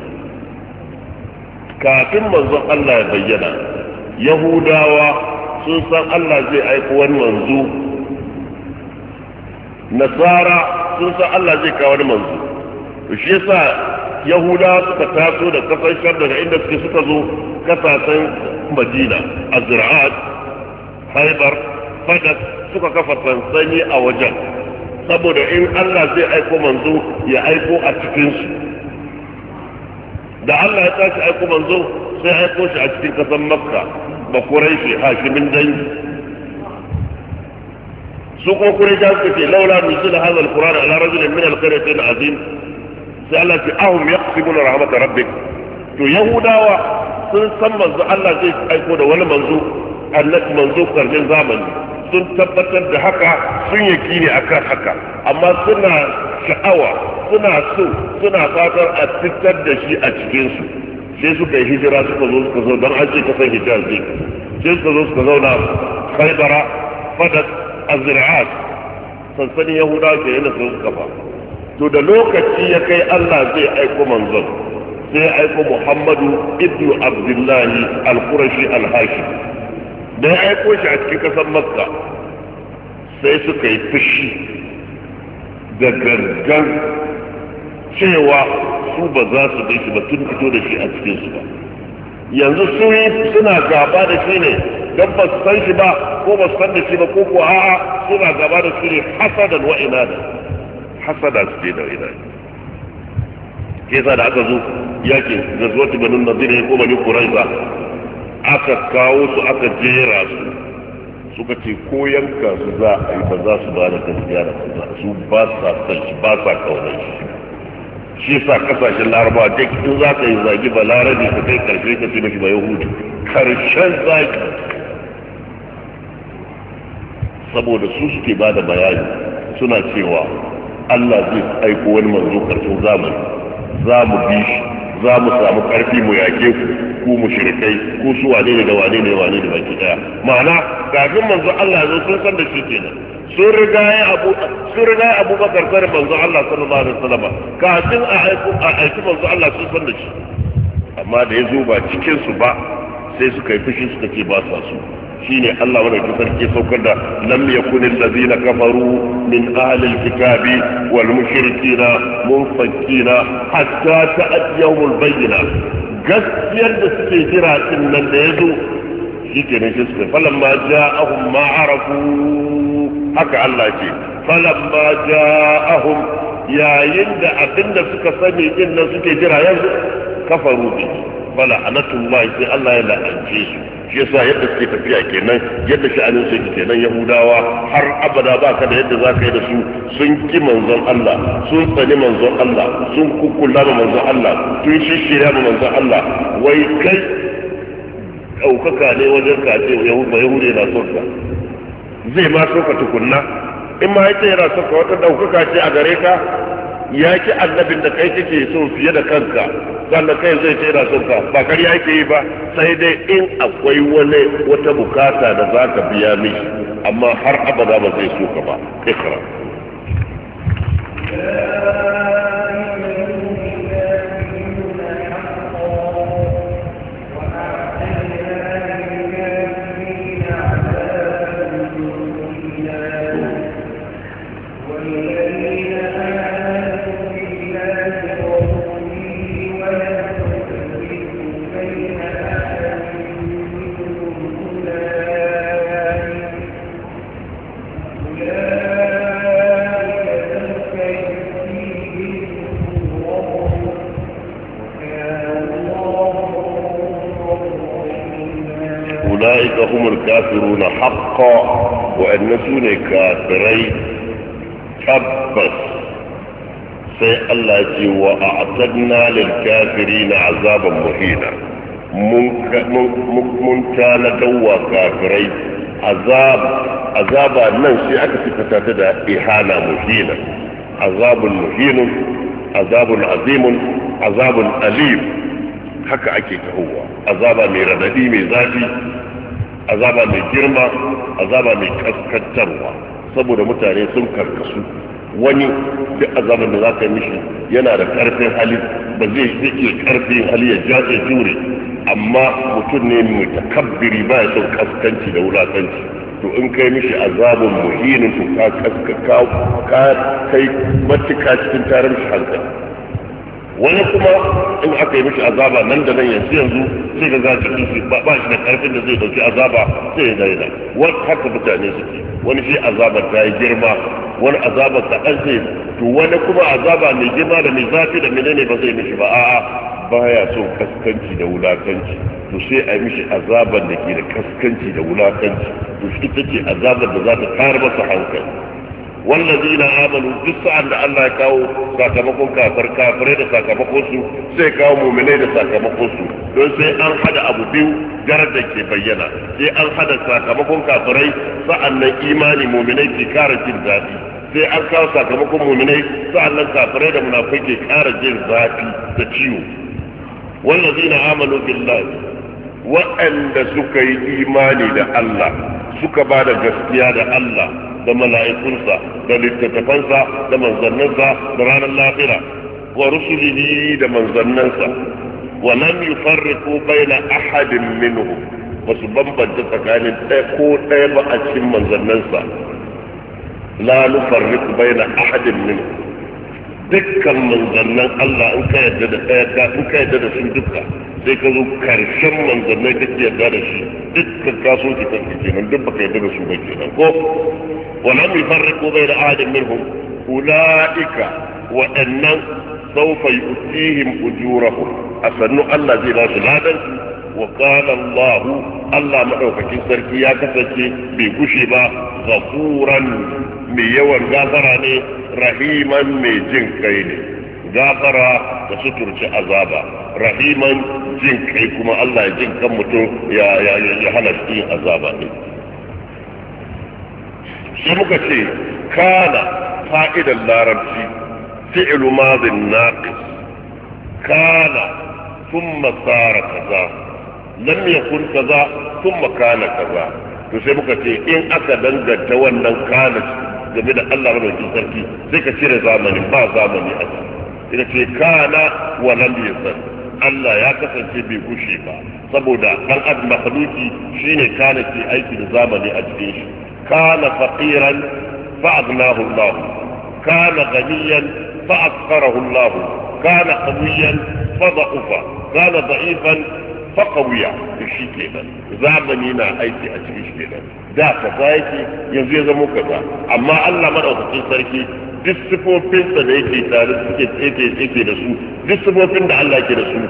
kafin manzon Allah ya bayyana Yahudawa sun san Allah zai aiko wani manzo Nasara sun san Allah zai kawo wani manzo to shi yasa Yahudawa suka taso da kasashen daga inda suke suka zo kasashen Madina Azra'at Haibar Fadak suka kafa sansani a wajen saboda in Allah zai aiko manzo ya aiko a cikin su da Allah ya tashi aiko manzo sai aiko shi a cikin kasan Makka ba Quraishi hashimin dangi su ko Quraishi suka ce laula nuzila hadha alquran ala rajulin min alqaryatayn azim sai Allah ce ahum yaqsimuna rahmat rabbik to Yahudawa sun san manzo Allah zai aiko da wani manzo annabi manzo karshen zamani sun tabbatar da haka sun yakini akan haka amma suna sha'awa suna so suna fatar a fitar da shi a cikinsu sai suka yi hijira suka zo suka zo don an ce kasan hijazi sai suka zo suka zauna khaibara fadak azra'at sansanin yahudawa ke yana sun suka fa to da lokaci ya kai Allah zai aiko manzon sai ya aiko Muhammadu ibnu Abdullahi al-Qurashi al-Hashim da ya aiko shi a cikin kasar Makka sai suka yi fushi da gangan cewa su ba za su bi shi ba tun fito da shi a cikin su ba yanzu su suna gaba da shi ne don ba su san shi ba ko ba su san da shi ba ko ko a'a suna gaba da shi ne hasadan wa inada hasada su ce da inada ke sa da aka zo yaki da zuwa banin nazira ko bani quraiza aka kawo su aka jera su suka ce ko yanka su za a yi ba za su ba da gaskiya da su ba sa san shi ba sa kaunar shi shi sa kasashen laraba duk in za ka yi zagi ba larabi ka kai karshe ka ce mashi ba yahudu karshen zagi saboda su suke ba da bayani suna cewa Allah zai aiko wani manzo karshen zamani za mu bi shi za mu samu karfi mu yake ku ku mushrikai ku su wane ne da wane ne wane ne baki daya ma'ana kafin manzo Allah zo sun san da shi kenan sun riga ya abu sun riga ya Abubakar sai manzo Allah sallallahu alaihi wasallam kafin a aiki a aiki manzo Allah sun san da shi amma da ya zo ba cikin su ba sai suka yi fushi suka ce ba sa su shine Allah wanda ke sarki saukar da lam yakunil ladina kafaru min ahli alkitabi wal mushrikina munfakkina hatta ta'tiyahumul bayyina gaskiyar da suke jira din nan da yazo shikenan shi suka falamma ja'ahum ma arafu haka Allah ce falamma ja'ahum yayin da abinda suka sani din nan suke jira yanzu kafaru bi fala anatullahi sai Allah ya la'ance su shi yasa yadda suke tafiya kenan yadda sha'anin su yake kenan Yahudawa har abada ba ka da yadda za ka yi da su sun ki manzon Allah sun tsani manzon Allah sun kukkulla ma manzon Allah sun shishirya ma manzon Allah wai kai ɗaukaka ne wajen ka ce Yahudi na son ka zai ma so ka tukunna in ma yace yana son ka wata ɗaukaka ce a gare ka ya ki annabin da kai kake so fiye da kanka sannan kai zai ce yana son ka ba kar ya ke yi ba sai dai in akwai wani wata bukata da za ka biya mishi amma har abada ba zai so ka ba ikra الكافرون حقا وأن سوني كافرين تبس سي الله جي وأعتدنا للكافرين عذابا مهينا من كان دوا كافرين عذاب عذاب الناس أكثر تتدى إهانة مهينة عذاب مهين عذاب عظيم عذاب أليم haka ake tahowa azaba mai radadi mai zafi azaba mai girma azaba mai kaskantarwa saboda mutane sun karkasu wani duk azaban da za ka yi mishi yana da karfin hali ba zai iya karfin hali ya jaje jure amma mutum ne mai takabbiri ba ya son kaskanci da wulakanci to in kai mishi azabun muhinin to ka kaskaka ka kai matuka cikin tarin shi hankali wani kuma in aka yi mishi azaba nan da nan yanzu yanzu sai ga zaci shi ba shi da karfin da zai dauki azaba sai ya daina wani haka mutane suke wani shi azabar ta yi girma wani azabar ta ɗan sai to wani kuma azaba mai girma da mai zafi da menene ba zai mishi ba a'a baya son kaskanci da wulakanci to sai a yi mishi azabar da ke da kaskanci da wulakanci to shi take azabar da za ta tayar masa hankali والذين آمنوا جسعا لأن الله كاو ساكمكم كافر كافرين ساكمكوسو سي كاو مؤمنين ساكمكوسو دون سي أن حدا أبو بيو جرد كي بينا سي أن حدا ساكمكم كافرين سأن إيمان مؤمنين في كارة الذاتي سي أن كاو ساكمكم مؤمنين سأن كافرين منافقين في كارة الذاتي تشيو والذين آمنوا بالله وأن سكي إيماني لله سكا بعد جسكيا لله da mala'ikunsa da littattafansa da manzannansa da ranar lahira wa rusulihi da manzannansa wa lam yufarriqu baina ahadin minhum wasu bambanta tsakanin ɗaya ko ɗaya ba a cikin manzannansa la nufarriqu baina ahadin minhum dukkan manzannan Allah in ka yarda da ɗaya in ka yarda da su duka sai ka zo karshen manzannai kake yarda da shi dukkan kaso ki kanki kenan duk baka yarda da su ba kenan ko ولم يفرقوا بين أحد منهم أولئك وأن سوف يؤتيهم أجورهم أفنوا الله زي لا سلادا وقال الله الله مدوكك سركي يا كسكي بكشبا غفورا ميوان غافراني رحيما ميجن كيني غافرا وستر عذابا رحيما جن كيكما الله يجن كمتو يا يا يا هلسي عذابا sai muka ce kana fa'idan larabci fi'lu madin naqis kana thumma sara kaza lam yakun kaza thumma kana kaza to sai muka ce in aka danganta wannan kana game da Allah madaukakin sarki sai ka cire zamanin ba zamani a ciki ina ce kana wa lam yazal Allah ya kasance bai gushe ba saboda dan adam makhluki shine kana ke aiki da zamani a cikin shi كان فقيرا فأغناه الله كان غنيا فأكثره الله كان قويا فضعف كان ضعيفا فقويا الشيء كده زمني نا ايتي a cikin shi kenan da kaza yake yanzu ya zama kaza amma Allah madaukakin sarki duk sifofinsa da yake tare suke yake yake da su duk sifofin da Allah yake da su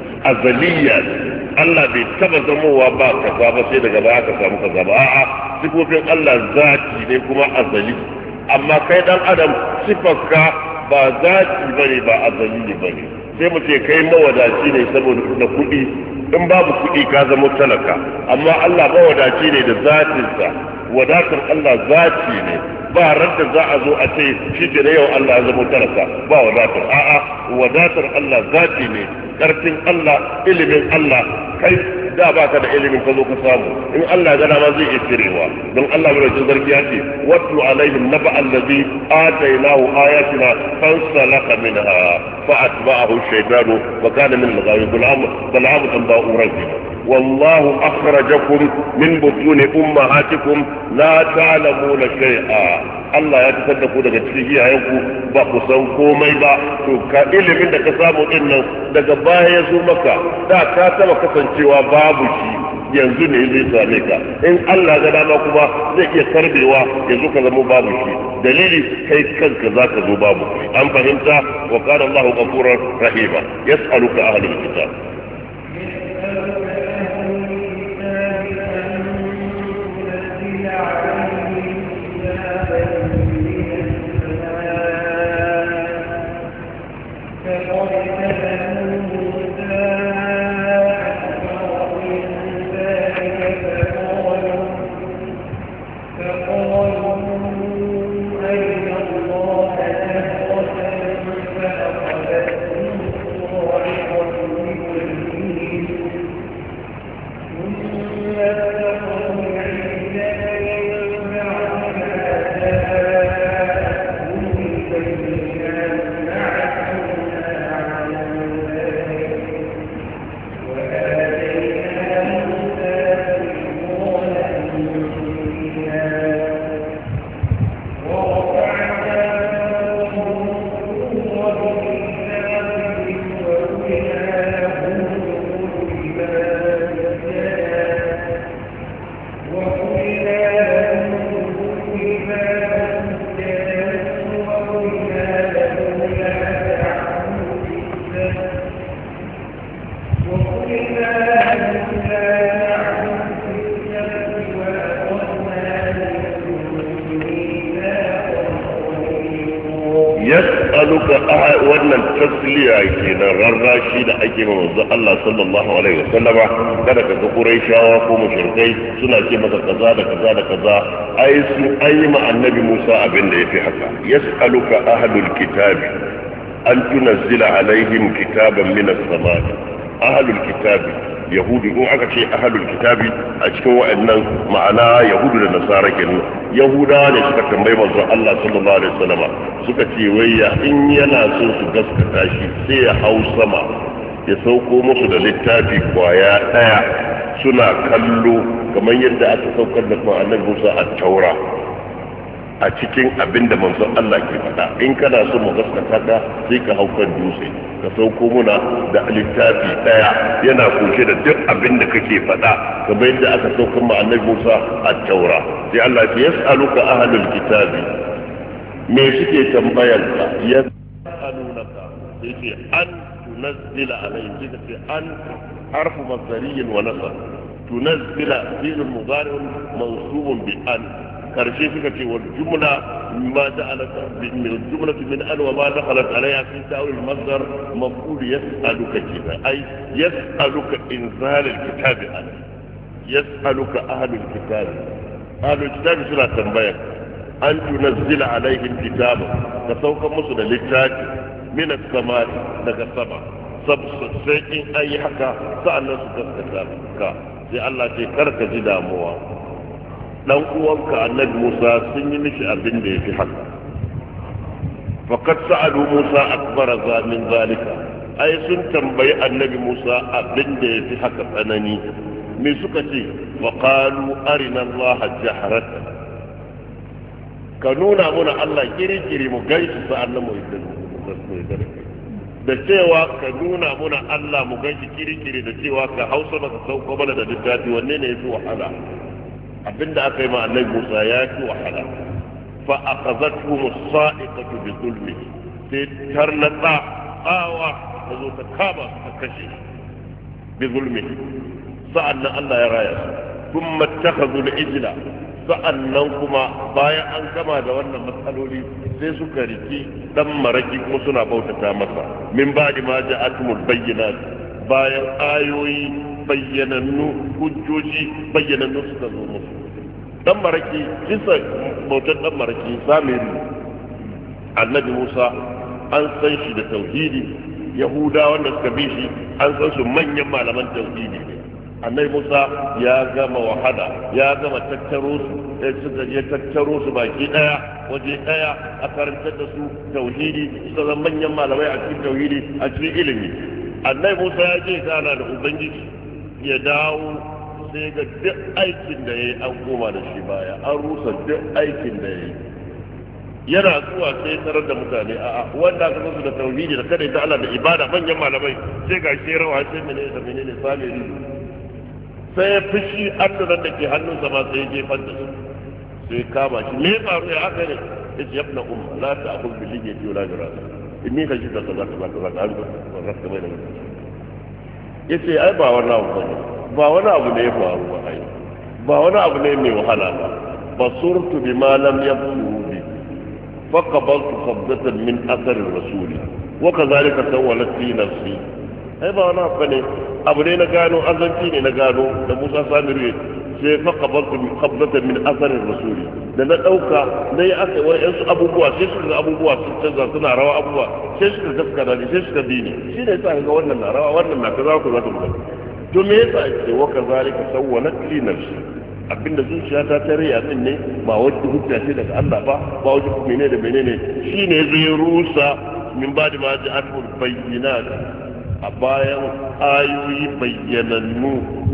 azaliya Allah bai taba zamowa ba kaza ba sai daga baya ka samu kaza ba a'a sifofin Allah zati ne kuma azali amma kai dan adam sifarka ba zati bane ba azali ne bane sai mu ce kai mawadaci ne saboda da kuɗi in babu kuɗi ka zama talaka amma Allah mawadaci ne da zatinsa wadatar Allah zati ne ba radda za a zo a ce shi ke da yau Allah ya zama talaka ba wadatar a'a wadatar Allah zati ne karfin Allah ilimin Allah kai da ba ka da ilimin ka zo ka samu in Allah ya gana ma zai iya cirewa don Allah mai rajin zargi ya ce watlu alaihim naba allazi atainahu ayatina fansalaka minha fa atba'ahu shaytanu wa kana min al-ghawin bal'am tanba'u rabbi والله أخرجكم من بطون أمهاتكم لا تعلمون شيئا Allah ya fitar da ku daga cikin iyayenku ba ku san komai ba to ka ilimin da ka samu din nan daga baya ya zo maka da ka taba kasancewa babu shi yanzu ne zai same ka in Allah ga dama kuma zai iya karbewa yanzu ka zama babu shi dalili kai kanka zaka zo babu an fahimta wa kana Allahu ghafurur rahima yas'aluka ahlul kitab wannan tasliya kenan rarrashi da ake ma manzo Allah sallallahu alaihi wasallama kada ka ga Quraishawa ko mushrikai suna ce masa kaza da kaza da kaza ai su ai ma annabi Musa abin da yafi haka yas'aluka ahlul kitabi an tunazzila alaihim kitaban min as-samai ahlul kitabi yahudu in aka ce ahlul kitabi a cikin wa'annan ma'ana yahudu da nasara kenan yahuda ne suka tambayi manzo Allah sallallahu alaihi wasallam suka ce wayya in yana so su gaskata shi sai ya hau sama ya sauko musu da littafi kwaya daya suna kallo kamar yadda aka saukar da kuma annabi Musa a taura a cikin abinda manzon Allah ke faɗa in kana so mu gaskata ka sai ka hau kan dutse ka sauko muna da littafi daya yana kunshe da duk abinda kake faɗa kamar yadda aka saukar ma annabi Musa a taura sai Allah ya yas'aluka ahlul kitabi me suke tambayar ka yas'alunaka sai ce an tunazzila alayhim sai an harfu masdariyyin wa nasab tunazzila fi'l mudari' mansubun bi an karshe suka ce wal jumla ma ja'alaka min jumlati min an wa ma dakhalat alayha fi ta'wil masdar maf'ul yas'aluka kida ay yas'aluka inzal al-kitab alayhi yas'aluka ahlul kitab ahlul kitab suna tambaya an tunazzila alaihim kitaba ka sauka musu da littafi min as-samai daga sama sai in ayi haka sa'annan su gaskata ka sai Allah ce karka ji damuwa dan uwanka annabi Musa sun yi mishi abin da yafi haka faqad sa'alu Musa akbar min zalika ai sun tambayi annabi Musa abin da yafi haka tsanani me suka ce wa qalu arina Allah jahratan ka nuna muna Allah kiri-kiri mu gaishe sa'annan mu idan da cewa ka nuna muna Allah mu gaishe kiri-kiri da cewa ka hausa baka sauko mana da littafi wanne ne yafi wahala abinda aka yi ma annabi Musa ya fi wahala fa akhadhatuhum as-sa'iqatu bi dhulmihi sai tarnata awa ta zo ta kama ta kashe bi dhulmihi sa'annan Allah ya raya su thumma ittakhadhu al-ijla sa'annan kuma bayan an gama da wannan matsaloli sai suka riki dan maraki kuma suna bautata masa min ba'di ma ja'atumul bayyinat bayan ayoyi bayyanannu hujjoji bayyanannu suka zo musu dan maraki kisa bautar dan maraki samiri annabi Musa an san shi da tauhidi yahuda wanda suka bi shi an san su manyan malaman tauhidi ne annabi Musa ya gama wahala ya gama tattaro su sai suka je tattaro su baki daya waje daya a karantar da su tauhidi suka zama manyan malamai a cikin tauhidi a cikin ilimi annabi Musa ya je gana da ubangiji ya dawo sai ga duk aikin da ya yi an koma da shi baya an rusa duk aikin da ya yi yana zuwa sai tarar da mutane a'a wanda aka su da tauhidi da kada ita Allah da ibada manyan malamai sai ga shi rawa sai menene da menene samiri sai ya fushi annunan da ke hannunsa ma sai ya jefar da su sai kama shi me faru ya aka ne ya ce yabna umma la ta'khudh bi liyyati wala bi ra'si inni khashita kaza kaza kaza an rasta mai da mutum yace ai ba wannan abu bane ba wani abu ne ya faru ba ai ba wani abu ne mai wahala ba basurtu bima lam yabsuru bi faqabaltu qabdatan min athar ar-rasul wa kadhalika sawalat fi nafsi ai ba wani abu ne abu ne na gano azanci ne na gano da Musa Samiri sai faqabaltu qabdatan min athar ar-rasul da na dauka nayi aka wani yansu abubuwa sai suka abubuwa sun canza suna rawa abubuwa sai suka gaskata ne sai suka bi ne shine yasa ga wannan na rawa wannan na kaza ku za ku ga to me yasa ake wa kazalika sawwalat li nafsi abinda zuciya ta tarayya din ne ba wata hujja ce daga Allah ba ba wata menene da menene shine zai rusa min ba'di ma ja'atul bayyinat a bayan ayoyi bayyanannu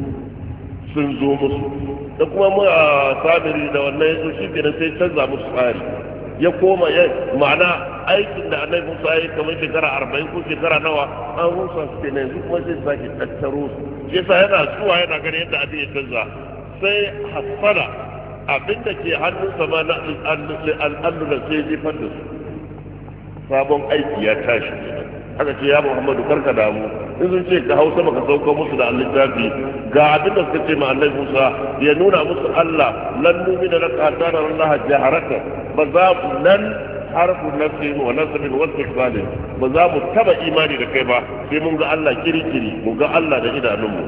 sun zo musu da kuma mu a sabiri da wannan yaso shi kenan sai canza musu tsari ya koma ya ma'ana aikin da annabi Musa ya yi kamar shekara arba'in ko shekara nawa an rusa su kenan yanzu kuma zai sake tattaro su shi yasa yana zuwa yana ganin yadda abin ya canza sai hasfara abin da ke hannunsa ma na al'allunan sai ya jefar da su sabon aiki ya tashi haka ce ya Muhammadu karka damu in sun ce ka hausa baka sauka musu da littafi ga abin da suka ce ma annabi Musa ya nuna musu Allah lan numina laka hatta nara Allah jaharata ba za mu nan harfu nafsi wa nasbin wa istiqbal ba za mu taba imani da kai ba sai mun ga Allah kirikiri mu ga Allah da idanunmu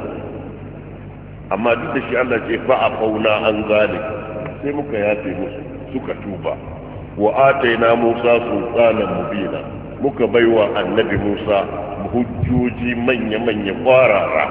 amma duk da shi Allah ce fa afauna an zalik sai muka yafe musu suka tuba wa ataina Musa sultanan mubina muka baiwa annabi Musa hujjoji manya-manya kwarara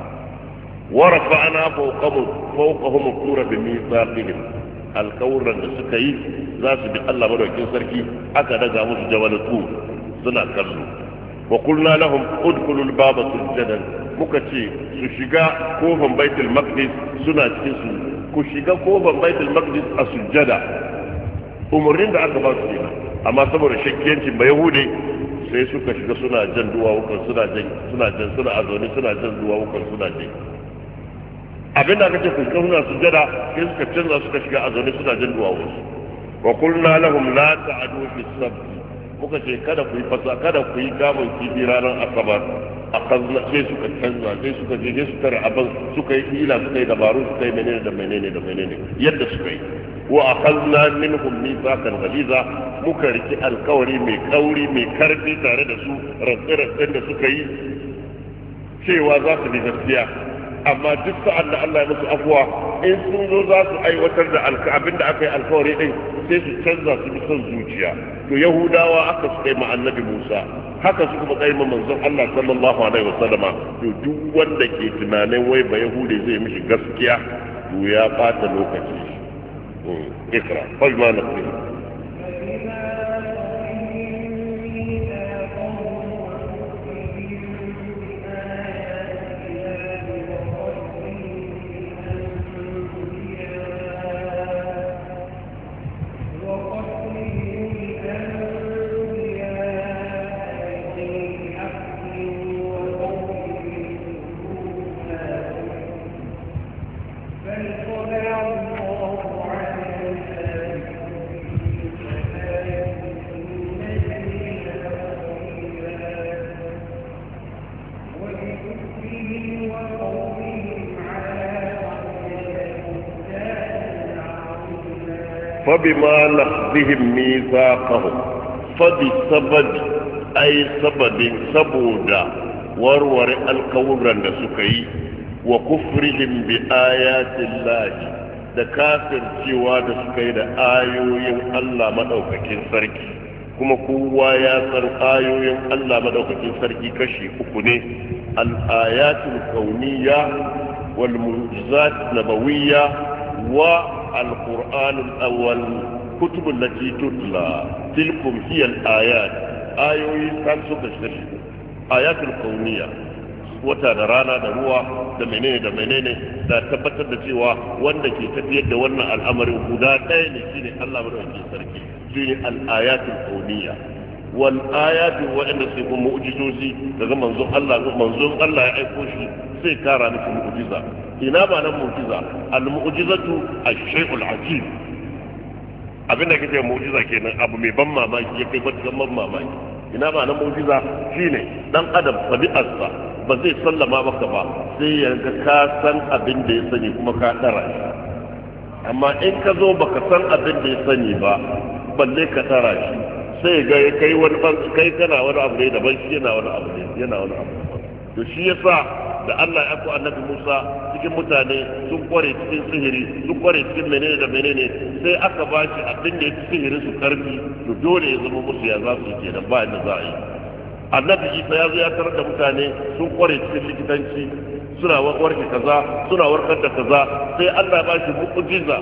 wa rafa'na fawqahum fawqahum tura bi mithaqihim alqawran da suka yi za su bi Allah madaukin sarki aka daga musu jabal tur suna kallo wa qulna lahum udkhulu al-baba sujadan muka ce su shiga kofar baitul maqdis suna cikin su ku shiga kofar baitul maqdis a sujjada umurnin da aka ba su kenan amma saboda shakkiyancin ba yahude sai suka shiga suna jan duwawukan suna jan suna jan suna azoni suna jan duwawukan suna jan abin da aka ce ku shiga suna sujjada sai suka canza suka shiga azoni suna jan duwawukan wa qulna lahum la ta'adu fi sabt muka ce kada ku yi fasa kada ku yi kamun kifi ranar asabar akazna sai suka canza sai suka je sai suka abin suka yi hila suka yi dabaru suka yi menene da menene da menene yadda suka yi wa akhadna minhum mithaqan ghaliza muka riki alkawari mai kauri mai karfi tare da su rantsi-rantsin da suka yi cewa za su bi gaskiya amma duk sa'an da Allah ya musu afuwa in sun zo za su aiwatar da abin da aka yi alkawari din sai su canza su bi son zuciya to yahudawa aka su kai ma annabi Musa haka su kuma kai ma manzon Allah sallallahu alaihi wasallama to duk wanda ke tunanin wai ba yahude zai mishi gaskiya to ya bata lokaci ikra fal ma naqdi فبما نقضهم ميثاقهم فبسبب أي سبب سبودا ورور القورا لسكي وكفرهم بآيات الله da kafircewa da suka yi da ayoyin Allah madaukakin sarki kuma kowa ya san ayoyin Allah madaukakin sarki kashi uku ne al-ayatul kauniyya wal mu'jizat nabawiyya wa القرآن الأول كتب التي تتلى تلكم هي الآيات آيوي خمسة تشتري آيات الكونية wata da rana da ruwa da menene da menene da tabbatar da cewa wanda ke tafiyar da wannan al'amarin guda ɗaya ne shine Allah madaukakin sarki shine al-ayatul kauniyya wal ayatu wa'anda sai kuma mu'jizozi daga manzon Allah manzon Allah ya aiko shi sai kara miki mu'jiza ina ba nan mu'jiza al-mu'jizatu ash-shay'ul ajib abinda kake mu'jiza kenan abu mai ban mamaki ya kai ban mamaki ina ba nan mu'jiza shine dan adam tabi'arsa ba zai sallama maka ba sai ya ga ka san abin da ya sani kuma ka dara shi amma in ka zo baka san abin da ya sani ba balle ka dara shi sai ga kai wani kai kana wani abu ne daban shi yana wani abu ne yana wani abu to shi yasa da Allah ya ku annabi Musa cikin mutane sun kware cikin sihiri sun kware cikin menene da menene sai aka ba shi abin da yake sihiri su karfi to dole ya zama musu ya za su kenan ba inda za a yi annabi Isa ya zo ya tarar da mutane sun kware cikin likitanci suna warke kaza suna warkar da kaza sai Allah ya ba shi mu'jiza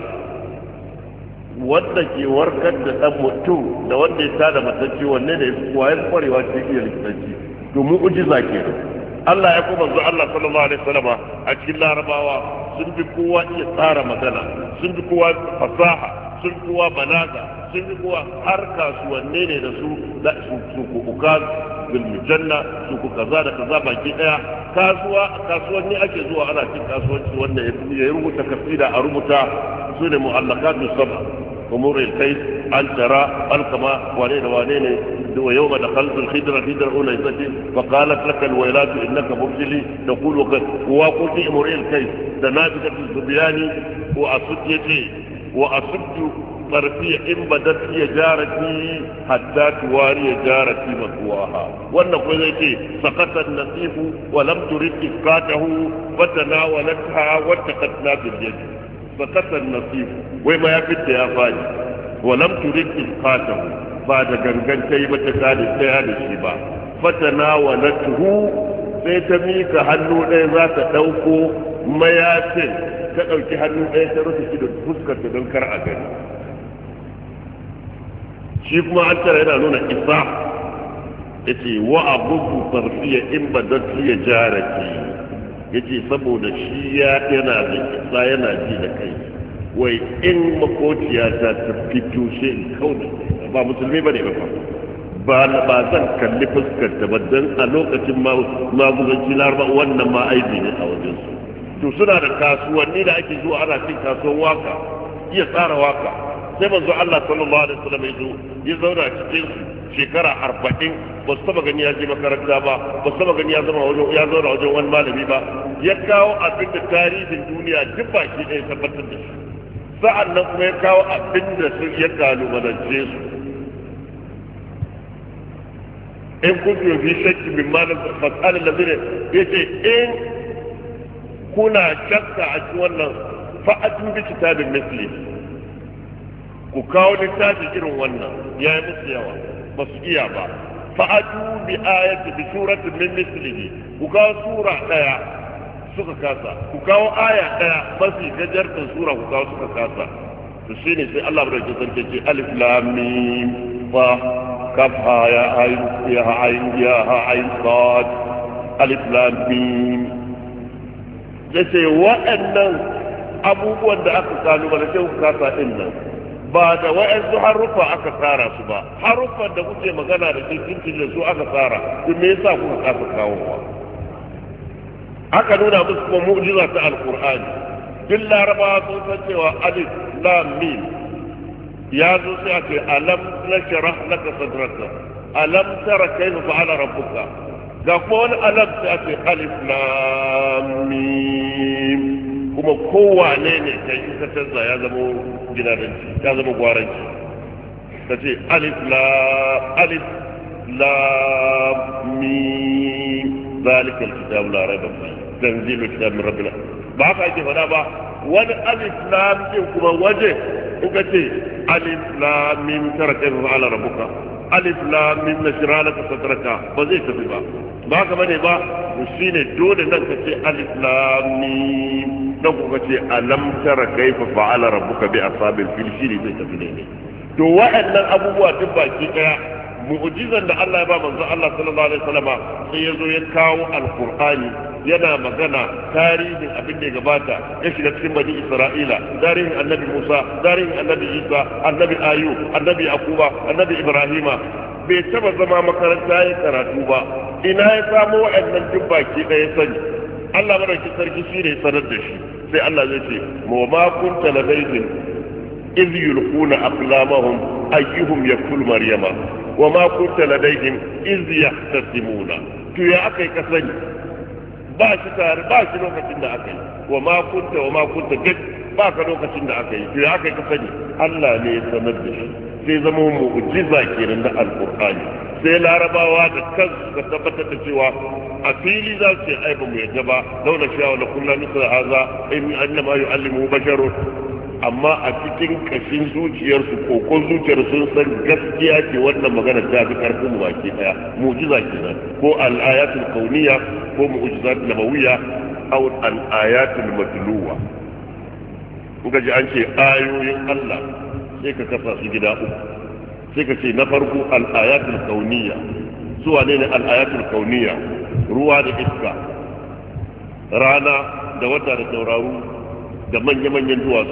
wanda ke warkar da dan mutum da wanda ya tada matacce wanne ne wayar kwarewa cikin likitanci to mu'jiza kenan Allah ya kuma zo Allah sallallahu alaihi wasallam a cikin larabawa sun fi kowa iya tsara magana sun fi kowa fasaha sun fi kowa balaga sun fi kowa har kasuwanne ne da su da su ku ukaz bil mujanna su ku kaza da kaza baki daya kasuwa kasuwanni ake zuwa ana cin kasuwanci wanda ya rubuta kasida a rubuta su ne mu'allaqatu sab'a umur al-kayf al-jara al-kama wane da wane ne wa yawma dakhaltu al-khidra khidra ulaysati wa qalat laka al-waylatu innaka mubtili taqulu wa qulti umur al-kayf da nabikatu zubyani wa asudiyati wa asuddu طرفي إن بدت هي جارتي حتى تواري جارتي مكواها وأنه ذلك سقط النصيف ولم ترد إسقاطه فتناولتها واتقتنا باليد سقط النصيف وما يفت يا فاني ولم ترد إسقاطه بعد جنجن كيبة تالي تالي شبا فتناولته سيتميك هنو ذات دوكو مياسن تدوكي هنو ذات رسي فسكة تدنكر أغني shi kuma an tara yana nuna isa yace wa abudu tarfiya in badatiya jarati yace saboda shi ya yana da isa yana ji da kai wai in makociya ta ta fito shi in kauda ba musulmi bane ba ba ba zan kalli fuskar ta ba dan a lokacin ma maguzanci larba wannan ma aibi ne a wajen su to suna da kasuwanni da ake zuwa ana cin kasuwan waka iya tsara waka sai manzo Allah sallallahu alaihi wasallam ya zo ya zauna cikin shekara arba'in ba su taba gani ya je makaranta ba ba su taba gani ya zama wajen ya zauna wajen wani malami ba ya kawo abin da tarihin duniya duk baki ɗaya tabbatar da shi sa'an nan kuma ya kawo abin da su ya kalubalance su in kuntum fi shakki min ma lam fas'al alladhina yace in kuna shakka a cikin wannan fa'atu bi kitabin misli ku kawo littafi irin wannan ya yi musu yawa ba su iya ba fa'adu bi ayati bi suratin min mislihi ku kawo sura daya suka kasa ku kawo aya daya mafi gajartar sura ku kawo suka kasa to shine sai Allah barke sarki ce alif lam mim fa kaf ha ya ayin ya ayin ya ayin sad alif lam mim yace waɗannan abubuwan da aka kalu ba sai ku kasa din nan ba da wa'yansu haruffa aka tsara su ba haruffan da kuke magana da cikin da su aka tsara to me yasa kuka kasa kawowa aka nuna musu kuma mu'jiza ta alqur'ani duk larabawa sun san cewa alif lam mim ya zo sai a ce alam nashrah laka sadraka alam tara kayfa fa'ala rabbuka ga kuma wani alam sai a ce alif lam mim kuma kowane ne kai in ka canza ya zama gidananci ya zama gwaranci ka ce alif la alif la mim zalika alkitab la raiba fihi tanzilu kitab min rabbil ba haka ake faɗa ba wani alif lam din kuma waje in ka ce alif lam mim tara kayfa fa'ala rabbuka alif lam mim nashra laka sadraka ba zai tafi ba ba haka bane ba shine dole nan ka ce alif lam mim dan kuka ce alam tara kaifa fa'ala rabbuka bi ashabil fil shiri zai tafi ne to wa'annan abubuwa duk baki daya mu'jizan da Allah ya ba manzo Allah sallallahu alaihi wasallama sai yazo ya kawo alqur'ani yana magana tarihin abin da ya gabata ya shiga cikin bani Isra'ila tarihin annabi Musa tarihin annabi Isa annabi Ayyub annabi Yaquba annabi Ibrahima bai taba zama makaranta ya karatu ba ina ya samu wa'annan duk baki daya sani Allah madauki sarki shi ne sanar da shi sai Allah zai ce ma ma kunta ladaihim iz yulquna aqlamahum ayyuhum yakul maryama wa ma kunta ladaihim iz yahtasimuna to ya akai ka sani ba shi tare ba shi lokacin da akai wa ma kunta wa ma kunta duk ba ka lokacin da akai to ya akai ka sani Allah ne ya sanar da shi sai zama mu'jiza kenan da alqur'ani sai larabawa da kansu suka tabbatar da cewa a fili za su ce ai ba mu yadda ba launa sha wala kullu misal haza in annama yu'allimu basharun amma a cikin kashin zuciyarsu kokon zuciyar sun san gaskiya ce wannan magana ta fi karfin baki daya mu'jiza kenan ko al-ayatul kauniyya ko mu'jizat nabawiyya aw al-ayatul matluwa kuka ji an ce ayoyin Allah sai ka kasa su gida uku sai ka ce na farko al-ayatul kauniyya su wane ne al-ayatul kauniyya ruwa da iska rana da wata da tauraru da manya-manyan duwatsu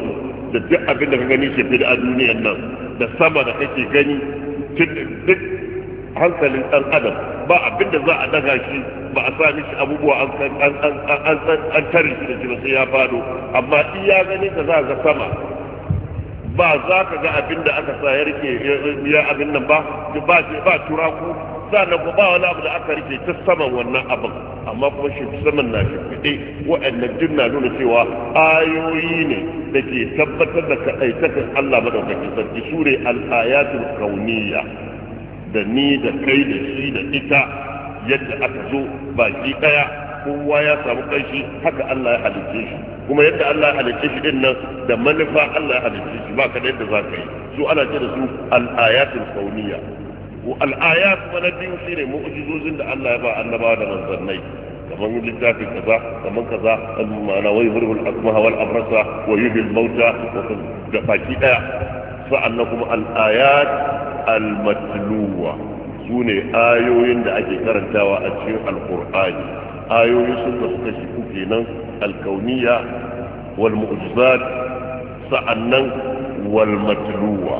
da duk abin da ka gani shi fi a duniyan nan da sama da kake gani duk hankalin ɗan adam ba abin da za a daga shi ba a sa mishi abubuwa an tare shi da shi ba sai ya fado amma iya gani ka za ga sama ba za ka ga abin da aka sa ya rike ya abin nan ba ba ba turaku sannan ko ba wani abu da aka rike ta saman wannan abin amma kuma shi saman na shi fide wa'annan duk na nuna cewa ayoyi ne da ke tabbatar da kaɗaitakan Allah madaukakin sarki sure al-ayatul kauniyya da ni da kai da shi da ita yadda aka zo baki daya kowa ya samu kanshi haka Allah ya halicce shi kuma yadda Allah ya halicce shi din nan da manufa Allah ya halicce shi ba ka da yadda za ka yi su ana ce da su al-ayatul kauniyya wa al-ayat wala biyu shine mu'jizozin da Allah ya ba annabawa da manzannai kamar littafi kaza kamar kaza ma'ana wa yuhul akmaha wal abrasa wa yuhil mauta da baki daya sa'annan kuma al-ayat al-matluwa sune ayoyin da ake karantawa a cikin al-Qur'ani ayoyi sun kasu kashi uku kenan al-kauniyya wal mu'jizat sa'annan wal matluwa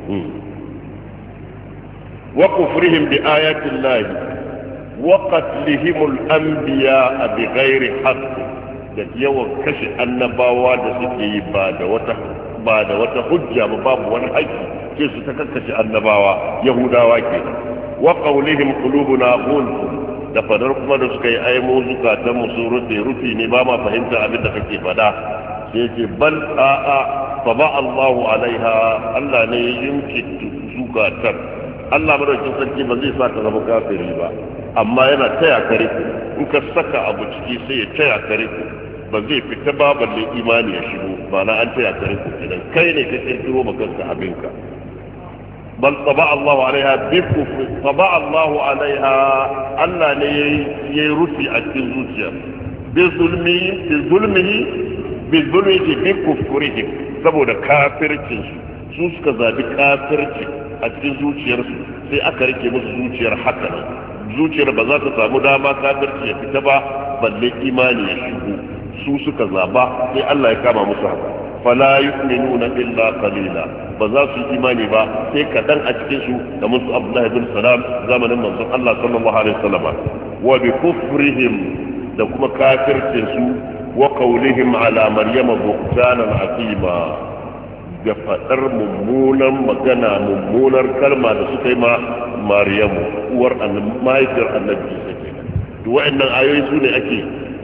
wa kufrihim bi ayati Allah wa qatlihim al-anbiya bighairi haqq da yawan kashi annabawa da suke yi ba da wata ba da wata hujja ba babu wani haƙƙi ke su ta kakkace annabawa yahudawa ke wa qawlihim qulubuna ghulf da fadar kuma da suka yi ai mu zukatan mu sun rufe rufi ne ba ma fahimta abin da kake fada sai yake bal a a fa ba Allahu alaiha Allah ne ya yinki zukatan Allah madaukakin sarki ba zai sa ka zama kafiri ba amma yana taya kare in ka saka abu ciki sai ya taya kare ba zai fita ba balle imani ya shigo ba na an taya kare ku kenan kai ne ka kirkiro ba kanka abinka bal taba Allahu alaiha bi kufri taba Allahu alaiha Allah ne yayi rufi a cikin zuciya bi zulmi bi zulmihi bi zulmihi bi kufrihim saboda kafircin su su suka zabi kafirci a cikin zuciyarsu sai aka rike musu zuciyar haka nan zuciyar ba za ta samu dama kafirci ya fita ba balle imani ya shigo su suka zaba sai Allah ya kama musu haka fala yu'minuna illa qalila ba za su yi imani ba sai kadan a cikin su da musu Abdullah bin Salam zamanin manzon Allah sallallahu alaihi wasallam wa bi kufrihim da kuma kafircin su wa qawlihim ala maryama buhtanan azima da fadar mummunan magana mummunar kalma da suka yi ma Maryamu uwar annabi mahaifiyar annabi Isa kenan duk wa'annan ayoyi su ne ake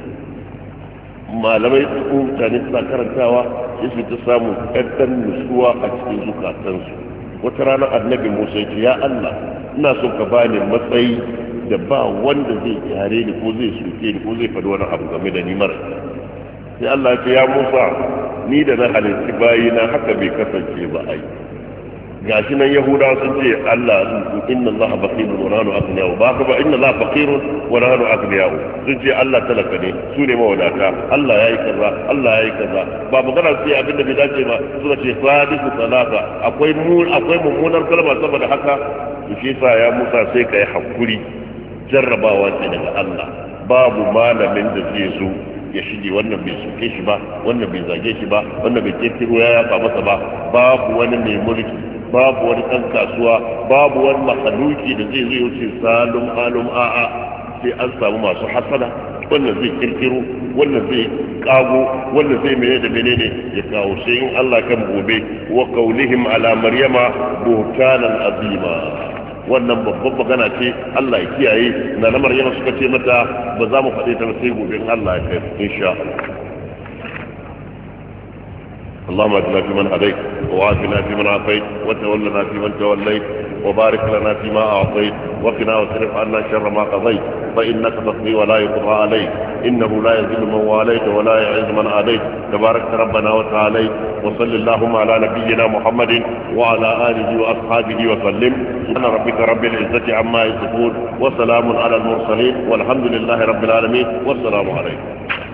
malamai su mutane suna karantawa yasu ta samu ɗan nutsuwa a cikin zukatansu wata rana annabi Musa ya ce ya Allah ina so ka bani matsayi da ba wanda zai kyare ni ko zai suke ni ko zai faɗi wani abu game da ni mara sai Allah ya ce ya Musa ni da na halitti bayina haka bai kasance ba ai gashi nan yahudawa sun ce Allah inna Allah faqirun wa nahnu aghniyahu ba ka ba inna Allah faqirun wa nahnu aghniyahu sun ce Allah talaka ne su ne mawadata Allah yayi kaza Allah yayi kaza ba magana sai abin da bai dace ba suka ce sadiqu salata akwai mu akwai mummunar kalma saboda haka to shi sa ya Musa sai kai hakuri jarrabawa ce daga Allah babu malamin da zai zo ya shige wannan bai suke shi ba wannan bai zage shi ba wannan bai kirkiro ya yaba masa ba babu wani mai mulki babu wani ɗan kasuwa babu wani mahaluki da zai zai wuce salum alum a'a sai an samu masu hasada wannan zai kirkiro wannan zai kago wannan zai mene da menene ya kawo sai in Allah kan gobe wa qaulihim ala maryama buhtanan azima wannan babban magana ce Allah ya kiyaye na na maryama suka ce mata ba za mu faɗe ta ba sai gobe in Allah ya kai insha Allah اللهم اجعلنا فيمن هديت وعافنا فيمن عافيت وتولنا فيمن توليت وبارك لنا فيما اعطيت وقنا واصرف عنا شر ما قضيت فانك تقضي ولا يقضى عليك انه لا يذل من واليت ولا يعز من عاديت تبارك ربنا وتعالى وصل اللهم على نبينا محمد وعلى اله واصحابه وسلم سبحان ربك رب العزه عما يصفون وسلام على المرسلين والحمد لله رب العالمين والسلام عليكم.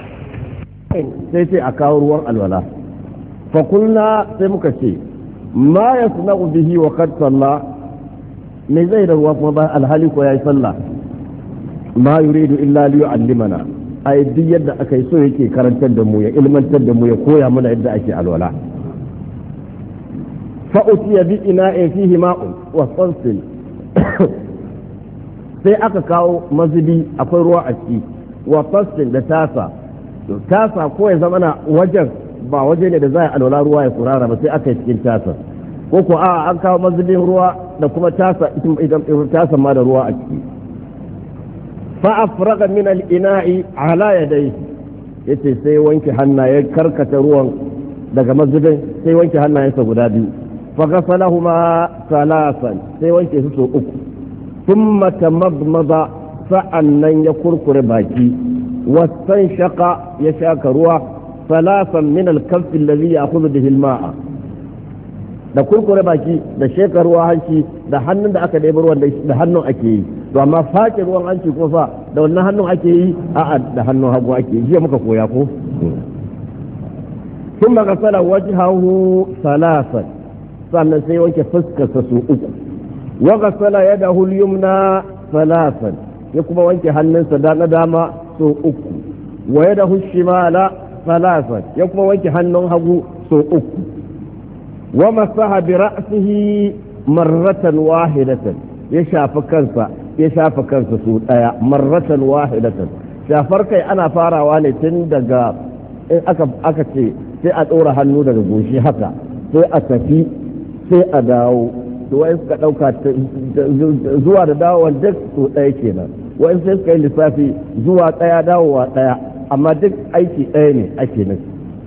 سيتي اكاور الولاء فقلنا سمكتي ما يصنع به وقد صلى من زيد الوفضاء الهالك ويا صلى ما يريد إلا ليعلمنا أي دي يد أكي سويكي كرنتن دموية إلمن تدموية كويا من عدة أشياء الولاء fa'utiya bi ina'in fihi ma'un wa sansil sai aka kawo mazubi akwai ruwa a ciki wa sansil da tasa tasa ko ya zama na wajen ba waje ne da za a alwala ruwa ya kurara ba sai aka yi cikin tasa ko ko a an kawo mazubin ruwa da kuma tasa idan tasa ma da ruwa a ciki fa afraga min al-ina'i ala yadayhi yace sai wanke hannayen karkata ruwan daga mazubin sai wanke hannayensa guda biyu fa ghasalahuma salasan sai wanke su so uku thumma tamadmada sa'annan ya kurkure baki wasan shaka ya shaka ruwa salasan min al-kaff alladhi ya'khudhu bihi al-ma'a da kurkure baki da sheka ruwa hanci da hannun da aka ɗebi ruwan da hannun ake yi to amma face ruwan hanci ko fa da wannan hannun ake yi a'a da hannun hagu ake yi jiya muka koya ko ثم غسل وجهه ثلاثا sannan sai wanke fuskarsa su uku wa ghasala yadahu al-yumna thalathan ya kuma wanke hannunsa da na dama su uku wa yadahu shimala thalathan ya kuma wanke hannun hagu su uku wa masaha bi ra'sihi marratan wahidatan ya shafa kansa ya shafa kansa su daya marratan wahidatan shafar kai ana farawa ne tun daga in aka aka ce sai a ɗora hannu daga goshi haka sai a tafi sai a dawo to wai suka ɗauka zuwa da dawowa duk su ɗaya kenan wai sai suka yi lissafi zuwa ɗaya dawowa ɗaya amma duk aiki ɗaya ne ake nan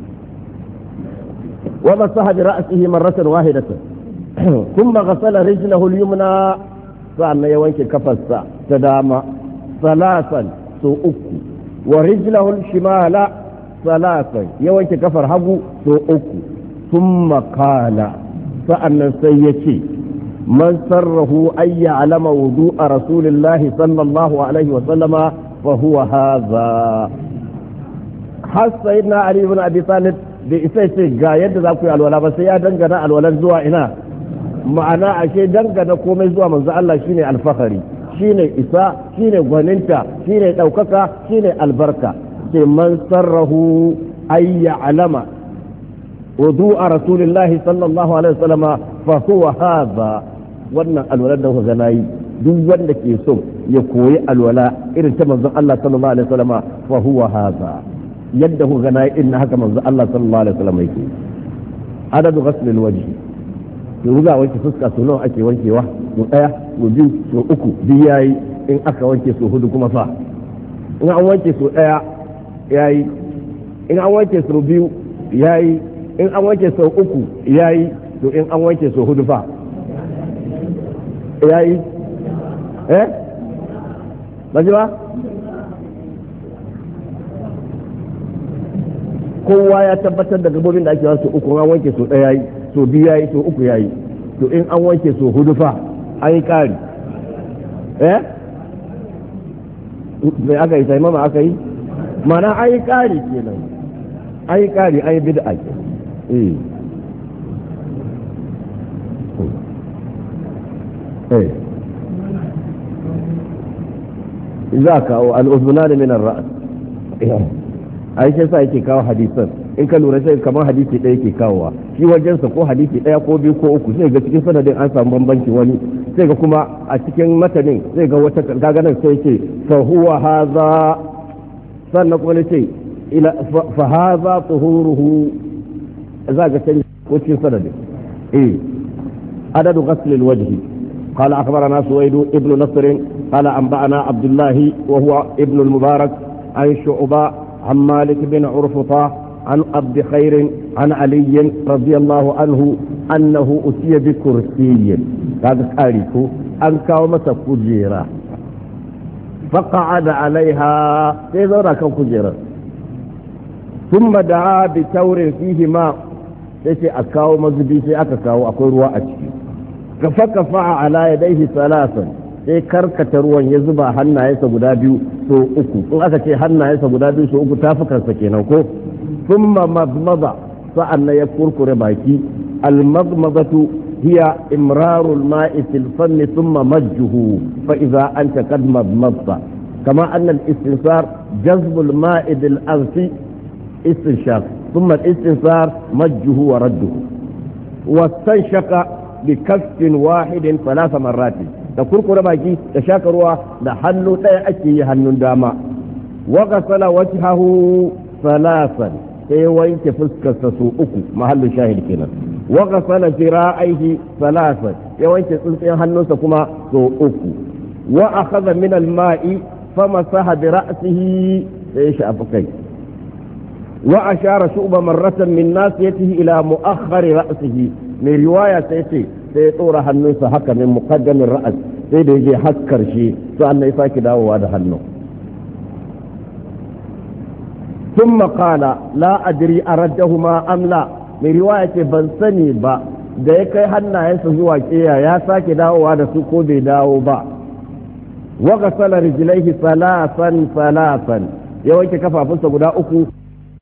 wa masaha bi ra'sihi marratan wahidatan thumma ghasala rijlahu al-yumna sa'annan ya wanke kafarsa ta dama salasan so uku wa rijlahu al-shimala salasan ya wanke kafar hagu so uku thumma qala sa'annan sai yace man sarrahu ay ya'lama wudu'a rasulillahi sallallahu alaihi wa sallama fa huwa hadha har sayyidina ali ibn abi talib da isa ce ga yadda za ku yi alwala ba sai ya dangana alwalar zuwa ina ma'ana ashe dangana komai zuwa manzo Allah shine alfahari shine isa shine gwaninta shine daukaka shine albarka ce man sarrahu ay ya'lama wudu'a rasulillahi sallallahu alaihi wasallama fa huwa hadha wannan alwala da kuka nayi duk wanda ke so ya koyi alwala irin ta manzon Allah sallallahu alaihi wasallama fa huwa hadha yadda kuka nayi inna haka manzon Allah sallallahu alaihi wasallama yake adadu ghasl alwajh to ruga wanke fuska so nawa ake wankewa so daya so biyu so uku biyu yayi in aka wanke so hudu kuma fa in an wanke so daya yayi in an wanke sau biyu yayi in an wanke sau uku yayi to in an wanke sau hudu fa yayi eh ba ji ba kowa ya tabbatar da gabobin da ake wasu uku an wanke sau daya yayi sau biyu yayi sau uku yayi to in an wanke sau hudu fa an yi kari eh sai aka yi taimama aka yi mana an yi ƙari kenan an yi ƙari an yi bid'a ke eh za ka kawo al'uzuna da minar ra'ad a yi sa yake kawo hadisan in ka lura sai kamar hadisi ɗaya yake kawowa shi wajensa ko hadisi ɗaya ko biyu ko uku sai ga cikin sanadin an samu bambanci wani sai ga kuma a cikin matanin sai ga wata gaganan sai ce fa huwa hadha sannan kuma ne ce fa haza tuhuruhu za ga canji ko cikin sanadin eh adadu ghasl alwajhi قال أخبرنا سويد ابن نصر قال أنبأنا عبد الله وهو ابن المبارك عن شعبة عن مالك بن عرفطة عن عبد خير عن علي رضي الله عنه أنه أتي بكرسي هذا تاريخه أن كومة كجيرة فقعد عليها تذرى كجيرة ثم دعا بتور فيه ماء sai a kawo mazubi sai aka kawo akwai ruwa a ciki kafa kafa ala yadayhi salasan sai karkata ruwan ya zuba hannayensa guda biyu so uku in aka ce hannayensa guda biyu so uku tafukansa kenan ko thumma madmada sa'annan ya kurkure baki al-madmadatu hiya imraru al-ma'i fil fami thumma majjuhu fa idza anta qad madmadta kama anna al-istinsar jazbu al-ma'i bil anfi istinshaq ثم الاستنثار مجه ورده wastanshaka bi kaffin wahidin thalatha marrati da kurkure baki da shaka ruwa da hannu ɗaya ake yi hannun dama wa ghasala wajhahu thalathan sai wanke fuskarsa su uku mahallin shahid kenan wa ghasala zira'aihi thalathan ya wanke tsintsiyan hannunsa kuma su uku wa akhadha min al-ma'i famasaha bi ra'sihi sai shafa kai wa ashara shu'ba marratan min nasiyatihi ila mu'akhkhari ra'sihi mai riwaya sai ce sai ya tsora hannunsa haka min muqaddamin ra'as sai da yaje hakkar shi sai ya sake dawowa da hannu ثم قال لا أدري أردهما أم لا من رواية بنسني با da ya kai hannayensa zuwa kiya ya sake dawowa da su ko bai dawo ba wa ghasala rijlaihi salasan salasan ya wanke kafafunsa guda uku